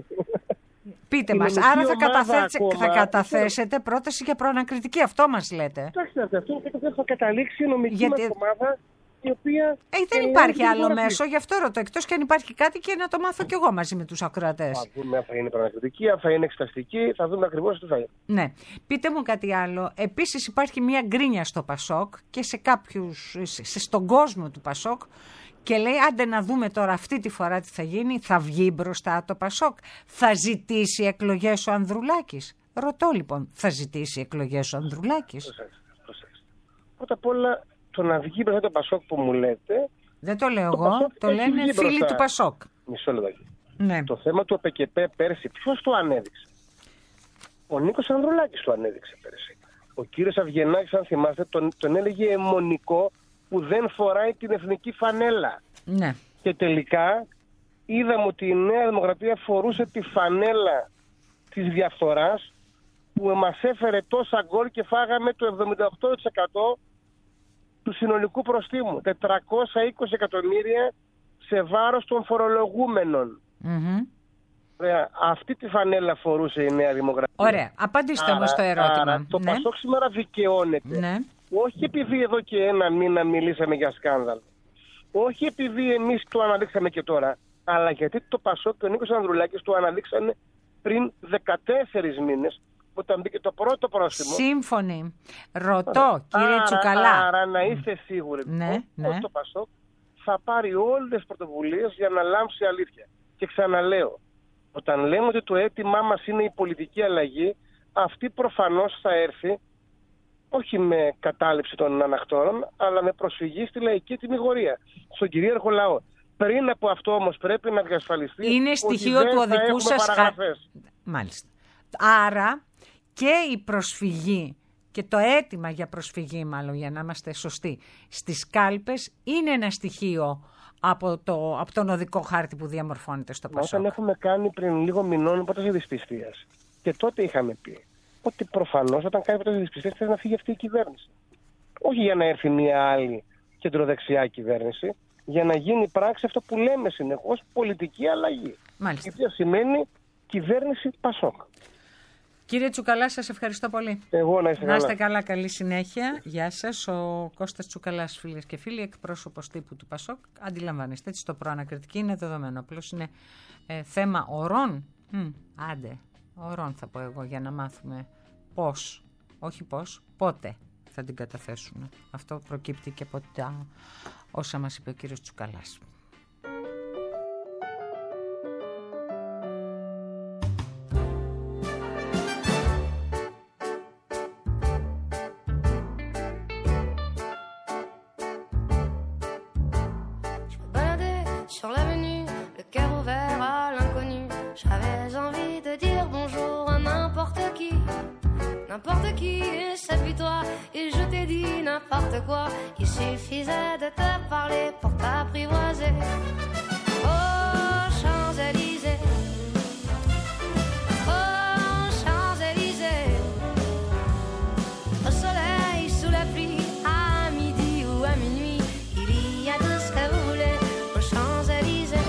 Πείτε μας, άρα θα, καταθέσετε, ακόμα... θα καταθέσετε πρόταση για προανακριτική, αυτό μας λέτε? Εντάξει, αυτό θα καταλήξει η νομική Γιατί... μας ομάδα, η οποία... Ε, δεν υπάρχει άλλο μέσο, γι' αυτό ρωτώ, εκτός και αν υπάρχει κάτι και να το μάθω κι εγώ μαζί με τους ακροατές. Θα δούμε αν θα είναι προανακριτική, αν θα είναι εξεταστική, θα δούμε ακριβώς τι θα είναι. Ναι. Πείτε μου κάτι άλλο. Επίσης υπάρχει μια γκρίνια στο Πασόκ και σε κάποιους, σε, στον κόσμο του Πασόκ, και λέει, άντε να δούμε τώρα αυτή τη φορά τι θα γίνει, θα βγει μπροστά το Πασόκ, θα ζητήσει εκλογές ο Ανδρουλάκης? Ρωτώ λοιπόν, θα ζητήσει εκλογές ο Ανδρουλάκης? Προσέξτε, προσέξτε. Πρώτα απ' όλα, το να βγει μπροστά το Πασόκ που μου λέτε... Δεν το λέω το εγώ, το λένε φίλοι του Πασόκ. Μισό λεπτό. Ναι. Το θέμα του ΠΚΠ πέρσι, ποιος το ανέδειξε? Ο Νίκος Ανδρουλάκης το ανέδειξε πέρσι. Ο κύριος Αβγενάκης, αν θυμάστε, τον, τον έλεγε αιμονικό που δεν φοράει την εθνική φανέλα. Ναι. Και τελικά είδαμε ότι η Νέα Δημοκρατία φορούσε τη φανέλα της διαφθοράς που μας έφερε τόσα γκολ και φάγαμε το εβδομήντα οκτώ τοις εκατό του συνολικού προστίμου. τετρακόσια είκοσι εκατομμύρια σε βάρος των φορολογούμενων. Mm-hmm. Ωραία. Αυτή τη φανέλα φορούσε η Νέα Δημοκρατία. Ωραία. Απαντήστε όμως το ερώτημα. Άρα, το ναι. Πασόκ σήμερα δικαιώνεται. Ναι. Όχι επειδή εδώ και ένα μήνα μιλήσαμε για σκάνδαλο. Όχι επειδή εμείς το αναδείξαμε και τώρα. Αλλά γιατί το Πασόκ και ο Νίκος Ανδρουλάκης το αναδείξανε πριν δεκατέσσερις μήνες όταν μπήκε το πρώτο πρόστιμο. Σύμφωνοι. Ρωτώ, κύριε άρα, Τσουκαλά. Άρα να είστε σίγουροι ναι, λοιπόν, ναι. ότι το Πασόκ θα πάρει όλες τις πρωτοβουλίες για να λάμψει η αλήθεια. Και ξαναλέω, όταν λέμε ότι το αίτημά μας είναι η πολιτική αλλαγή, αυτή προφανώς θα έρθει όχι με κατάληψη των ανακτόρων, αλλά με προσφυγή στη λαϊκή τιμιγορία, στον κυρίαρχο λαό. Πριν από αυτό όμως πρέπει να διασφαλιστεί είναι ότι στοιχείο δεν του θα οδικού σας παραγραφές. Μάλιστα. Άρα και η προσφυγή και το αίτημα για προσφυγή, μάλλον για να είμαστε σωστοί, στις κάλπες είναι ένα στοιχείο από, το, από τον οδικό χάρτη που διαμορφώνεται στο Πασόκ. Όταν έχουμε κάνει πριν λίγο μηνών πρόταση δυσπιστίας, και τότε είχαμε πει ότι προφανώς όταν κάνει πρόταση δυσπιστίας θέλει να φύγει αυτή η κυβέρνηση. Όχι για να έρθει μια άλλη κεντροδεξιά κυβέρνηση, για να γίνει πράξη αυτό που λέμε συνεχώς, πολιτική αλλαγή. Μάλιστα. Η οποία σημαίνει κυβέρνηση Πασόκ. Κύριε Τσουκαλά, σας ευχαριστώ πολύ. Εγώ να είστε καλά. Να είστε καλά. καλά, καλή συνέχεια. Γεια σας. Ο Κώστας Τσουκαλάς, φίλες και φίλοι, εκπρόσωπος τύπου του Πασόκ. Αντιλαμβάνεστε, έτσι το προανακριτική είναι δεδομένο. Απλώς είναι ε, θέμα ορών. Μ, άντε, ορών θα πω εγώ, για να μάθουμε πώς, όχι πώς, πότε θα την καταθέσουν. Αυτό προκύπτει και από τα όσα μας είπε ο κύριος Τσουκαλάς. N'importe qui, c'est puis toi, et je t'ai dit n'importe quoi. Il suffisait de te parler pour t'apprivoiser. Oh, Champs-Élysées, oh, Champs-Élysées, au soleil, sous la pluie, à midi ou à minuit, il y a tout ce que vous voulez aux Champs-Élysées.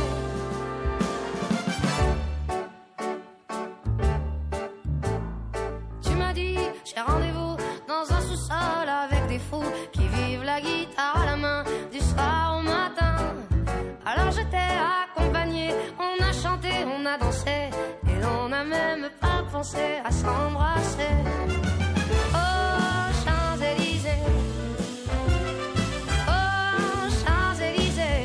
Tu m'as dit, j'ai rendez-vous dans un sous-sol avec des fous qui vivent la guitare à la main du soir au matin. Alors je t'ai accompagné, on a chanté, on a dansé et on n'a même pas pensé à s'embrasser. Oh, Champs-Élysées, oh, Champs-Élysées,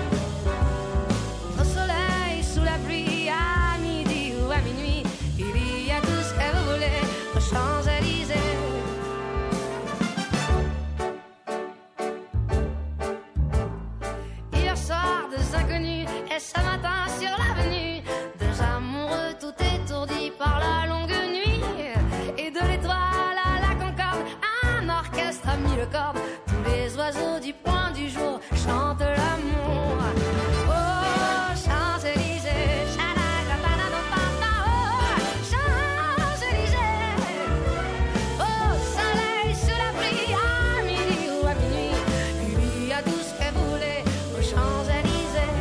au soleil, sous la pluie, à midi ou à minuit, il y a tout ce que vous voulez aux Champs-Élysées. Hier soir, deux inconnus, et ce matin sur l'avenue, deux amoureux tout étourdis par la longue nuit. Et de l'étoile à la Concorde, un orchestre a mis le corps. Tous les oiseaux du point du jour chantent l'amour. Oh, Champs-Élysées, cha-la-la-la-la-la-la-la, oh, Champs-Élysées. Au soleil, sous la pluie, à midi ou à minuit, il y a tout ce que vous voulez aux Champs-Élysées.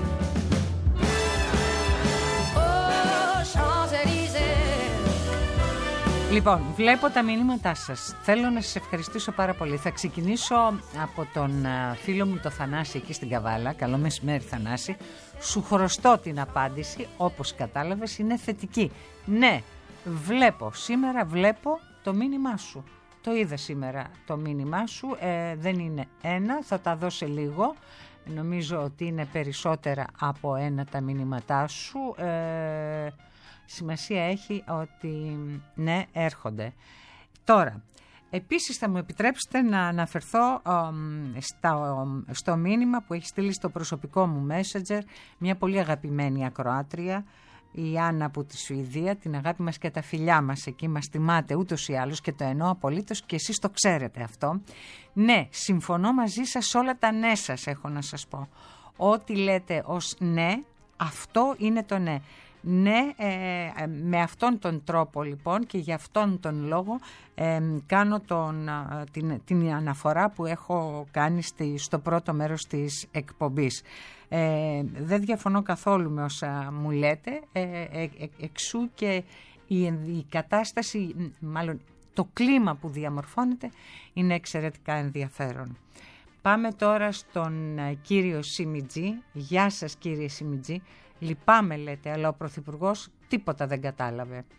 Aux Champs-Élysées. Λοιπόν, βλέπω τα μηνύματά σας. Θέλω να σας ευχαριστήσω πάρα πολύ. Θα ξεκινήσω από τον α, φίλο μου το Θανάση εκεί στην Καβάλα. Καλό μεσημέρι, Θανάση. Σου χρωστώ την απάντηση, όπως κατάλαβες, είναι θετική. Ναι, βλέπω, σήμερα βλέπω το μήνυμά σου. Το είδα σήμερα το μήνυμά σου, ε, δεν είναι ένα, θα τα δω σε λίγο. Νομίζω ότι είναι περισσότερα από ένα τα μηνύματά σου. Ε, σημασία έχει ότι ναι, έρχονται. Τώρα, επίσης θα μου επιτρέψετε να αναφερθώ ε, στα, ε, στο μήνυμα που έχει στείλει στο προσωπικό μου Messenger μια πολύ αγαπημένη ακροάτρια, η Άννα από τη Σουηδία. Την αγάπη μας και τα φιλιά μας εκεί, μας τιμάτε ούτως ή άλλως και το εννοώ απολύτως και εσείς το ξέρετε αυτό. Ναι, συμφωνώ μαζί σας, όλα τα ναι σας έχω να σας πω. Ό,τι λέτε ως ναι, αυτό είναι το ναι. Ναι, ε, με αυτόν τον τρόπο λοιπόν και για αυτόν τον λόγο ε, κάνω τον, την, την αναφορά που έχω κάνει στη, στο πρώτο μέρος της εκπομπής. Ε, δεν διαφωνώ καθόλου με όσα μου λέτε, ε, ε, ε, εξού και η, η κατάσταση, μάλλον το κλίμα που διαμορφώνεται είναι εξαιρετικά ενδιαφέρον. Πάμε τώρα στον κύριο Σιμιτζή. Γεια σας κύριε Σιμιτζή. Λυπάμαι λέτε, αλλά ο Πρωθυπουργός τίποτα δεν κατάλαβε.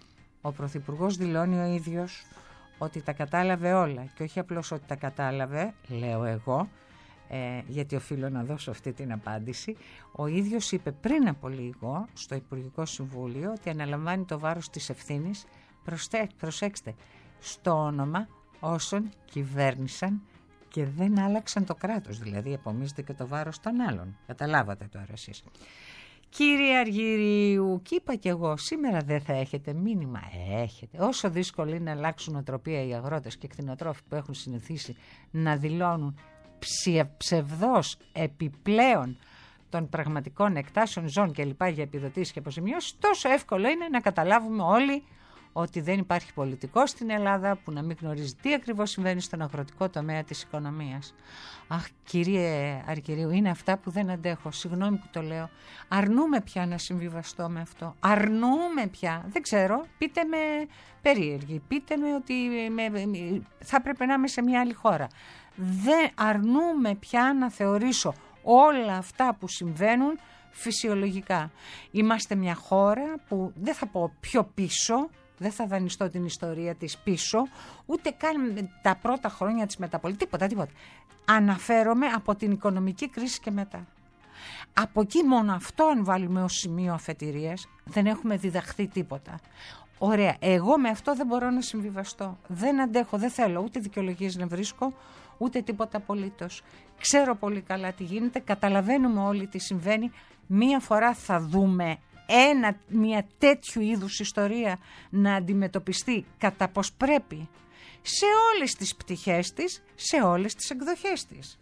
Ο Πρωθυπουργός δηλώνει ο ίδιος ότι τα κατάλαβε όλα και όχι απλώς ότι τα κατάλαβε, λέω εγώ, ε, γιατί οφείλω να δώσω αυτή την απάντηση. Ο ίδιος είπε πριν από λίγο στο Υπουργικό Συμβούλιο ότι αναλαμβάνει το βάρος της ευθύνης, προστε, προσέξτε, στο όνομα όσων κυβέρνησαν και δεν άλλαξαν το κράτος, δηλαδή επομίζεται και το βάρος των άλλων. Καταλάβατε τώρα εσείς. Κύριε Αργυρίου, και είπα κι εγώ, σήμερα δεν θα έχετε μήνυμα. Έχετε. Όσο δύσκολο είναι να αλλάξουν οτροπία οι αγρότες και κτηνοτρόφοι που έχουν συνηθίσει να δηλώνουν ψευδώς επιπλέον των πραγματικών εκτάσεων ζώων και λοιπά για επιδοτήσεις και αποζημιώσεις, τόσο εύκολο είναι να καταλάβουμε όλοι ότι δεν υπάρχει πολιτικός στην Ελλάδα που να μην γνωρίζει τι ακριβώς συμβαίνει στον αγροτικό τομέα της οικονομίας. Αχ, κύριε Αργυρίου, είναι αυτά που δεν αντέχω. Συγγνώμη που το λέω. Αρνούμε πια να συμβιβαστώ με αυτό. Αρνούμε πια. Δεν ξέρω. Πείτε με περίεργη. Πείτε με ότι με, με, θα έπρεπε να είμαι σε μια άλλη χώρα. Δεν αρνούμε πια να θεωρήσω όλα αυτά που συμβαίνουν φυσιολογικά. Είμαστε μια χώρα που δεν θα πω πιο πίσω, δεν θα δανειστώ την ιστορία της πίσω, ούτε καν τα πρώτα χρόνια της μεταπολίτευσης, τίποτα, τίποτα. Αναφέρομαι από την οικονομική κρίση και μετά. Από εκεί μόνο αυτό αν βάλουμε ως σημείο αφετηρίας, δεν έχουμε διδαχθεί τίποτα. Ωραία, εγώ με αυτό δεν μπορώ να συμβιβαστώ. Δεν αντέχω, δεν θέλω ούτε δικαιολογίες να βρίσκω, ούτε τίποτα απολύτως. Ξέρω πολύ καλά τι γίνεται, καταλαβαίνουμε όλοι τι συμβαίνει. Μία φορά θα δούμε ένα, μια τέτοιου είδους ιστορία να αντιμετωπιστεί κατά πως πρέπει σε όλες τις πτυχές της, σε όλες τις εκδοχές της.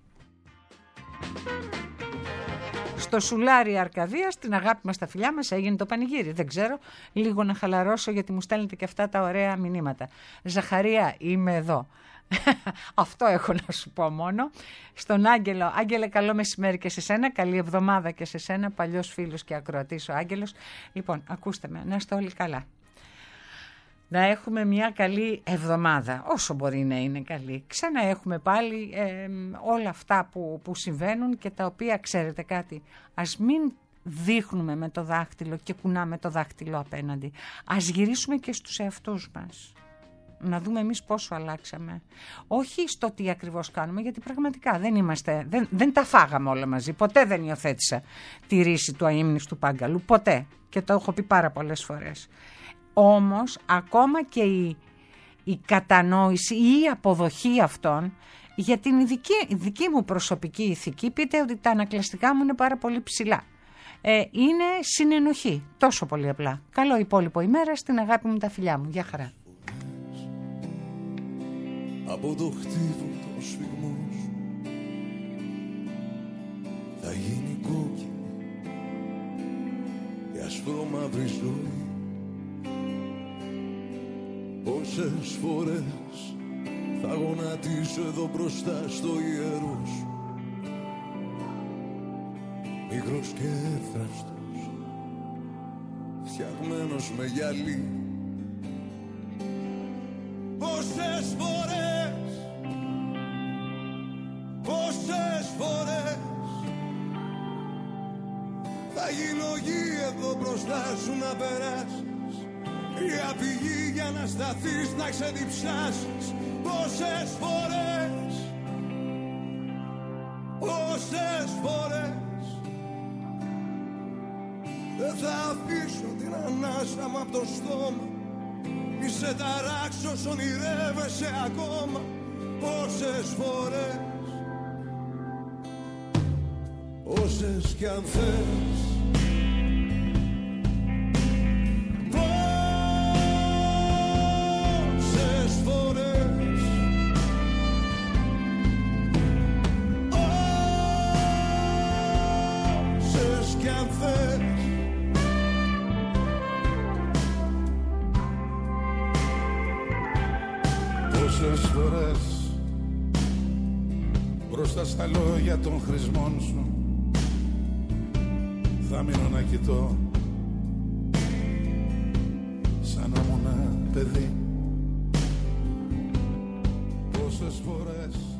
Στο Σουλάρι Αρκαδίας, την αγάπη μας, τα φιλιά μας, έγινε το πανηγύρι. Δεν ξέρω, λίγο να χαλαρώσω γιατί μου στέλνετε και αυτά τα ωραία μηνύματα. Ζαχαρία, είμαι εδώ. Αυτό έχω να σου πω μόνο. Στον Άγγελο, Άγγελε, καλό μεσημέρι και σε σένα, καλή εβδομάδα και σε σένα, παλιός φίλος και ακροατής ο Άγγελος. Λοιπόν, ακούστε με, να είστε όλοι καλά. Να έχουμε μια καλή εβδομάδα, όσο μπορεί να είναι καλή. Ξανά έχουμε πάλι ε, όλα αυτά που, που συμβαίνουν και τα οποία, ξέρετε κάτι, ας μην δείχνουμε με το δάχτυλο και κουνάμε το δάχτυλο απέναντι. Ας γυρίσουμε και στους εαυτούς μας. Να δούμε εμείς πόσο αλλάξαμε. Όχι στο τι ακριβώς κάνουμε, γιατί πραγματικά δεν είμαστε, δεν, δεν τα φάγαμε όλα μαζί. Ποτέ δεν υιοθέτησα τη ρίση του αείμνηστου πάγκαλου. Ποτέ. Και το έχω πει πάρα πολλές φορές. Όμως, ακόμα και η, η κατανόηση ή η αποδοχή αυτών, για την ειδική, δική μου προσωπική ηθική, πείτε ότι τα ανακλαστικά μου είναι πάρα πολύ ψηλά. Ε, είναι συνενοχή. Τόσο πολύ απλά. Καλό υπόλοιπο ημέρα, στην αγάπη μου, τα φιλιά μου. Γεια χαρά. Από το χτύπο των σφιγμούς θα γίνει κόκκινη η ασπρόμαυρη ζωή. Πόσες φορές θα γονατίσω εδώ μπροστά στο ιερό σου, μικρός και εύθραυστος, φτιαγμένος με γυαλί. Πόσες φορές, πόσες φορές θα γίνω γη εδώ μπροστά σου να περάσεις, κρύα πηγή για να σταθείς, να ξεδιψάσεις. Πόσες φορές, πόσες φορές δεν θα αφήσω την ανάσα μου απ' το στόμα, μη σε ταράξω όσο ονειρεύεσαι ακόμα. Πόσες φορές, όσες κι αν θες. Πόσες φορές, όσες κι αν θες. Πόσες φορές μπροστά στα λόγια των χρησμών σου θα μείνω να κοιτώ σαν να ήμουν παιδί. Πόσες φορές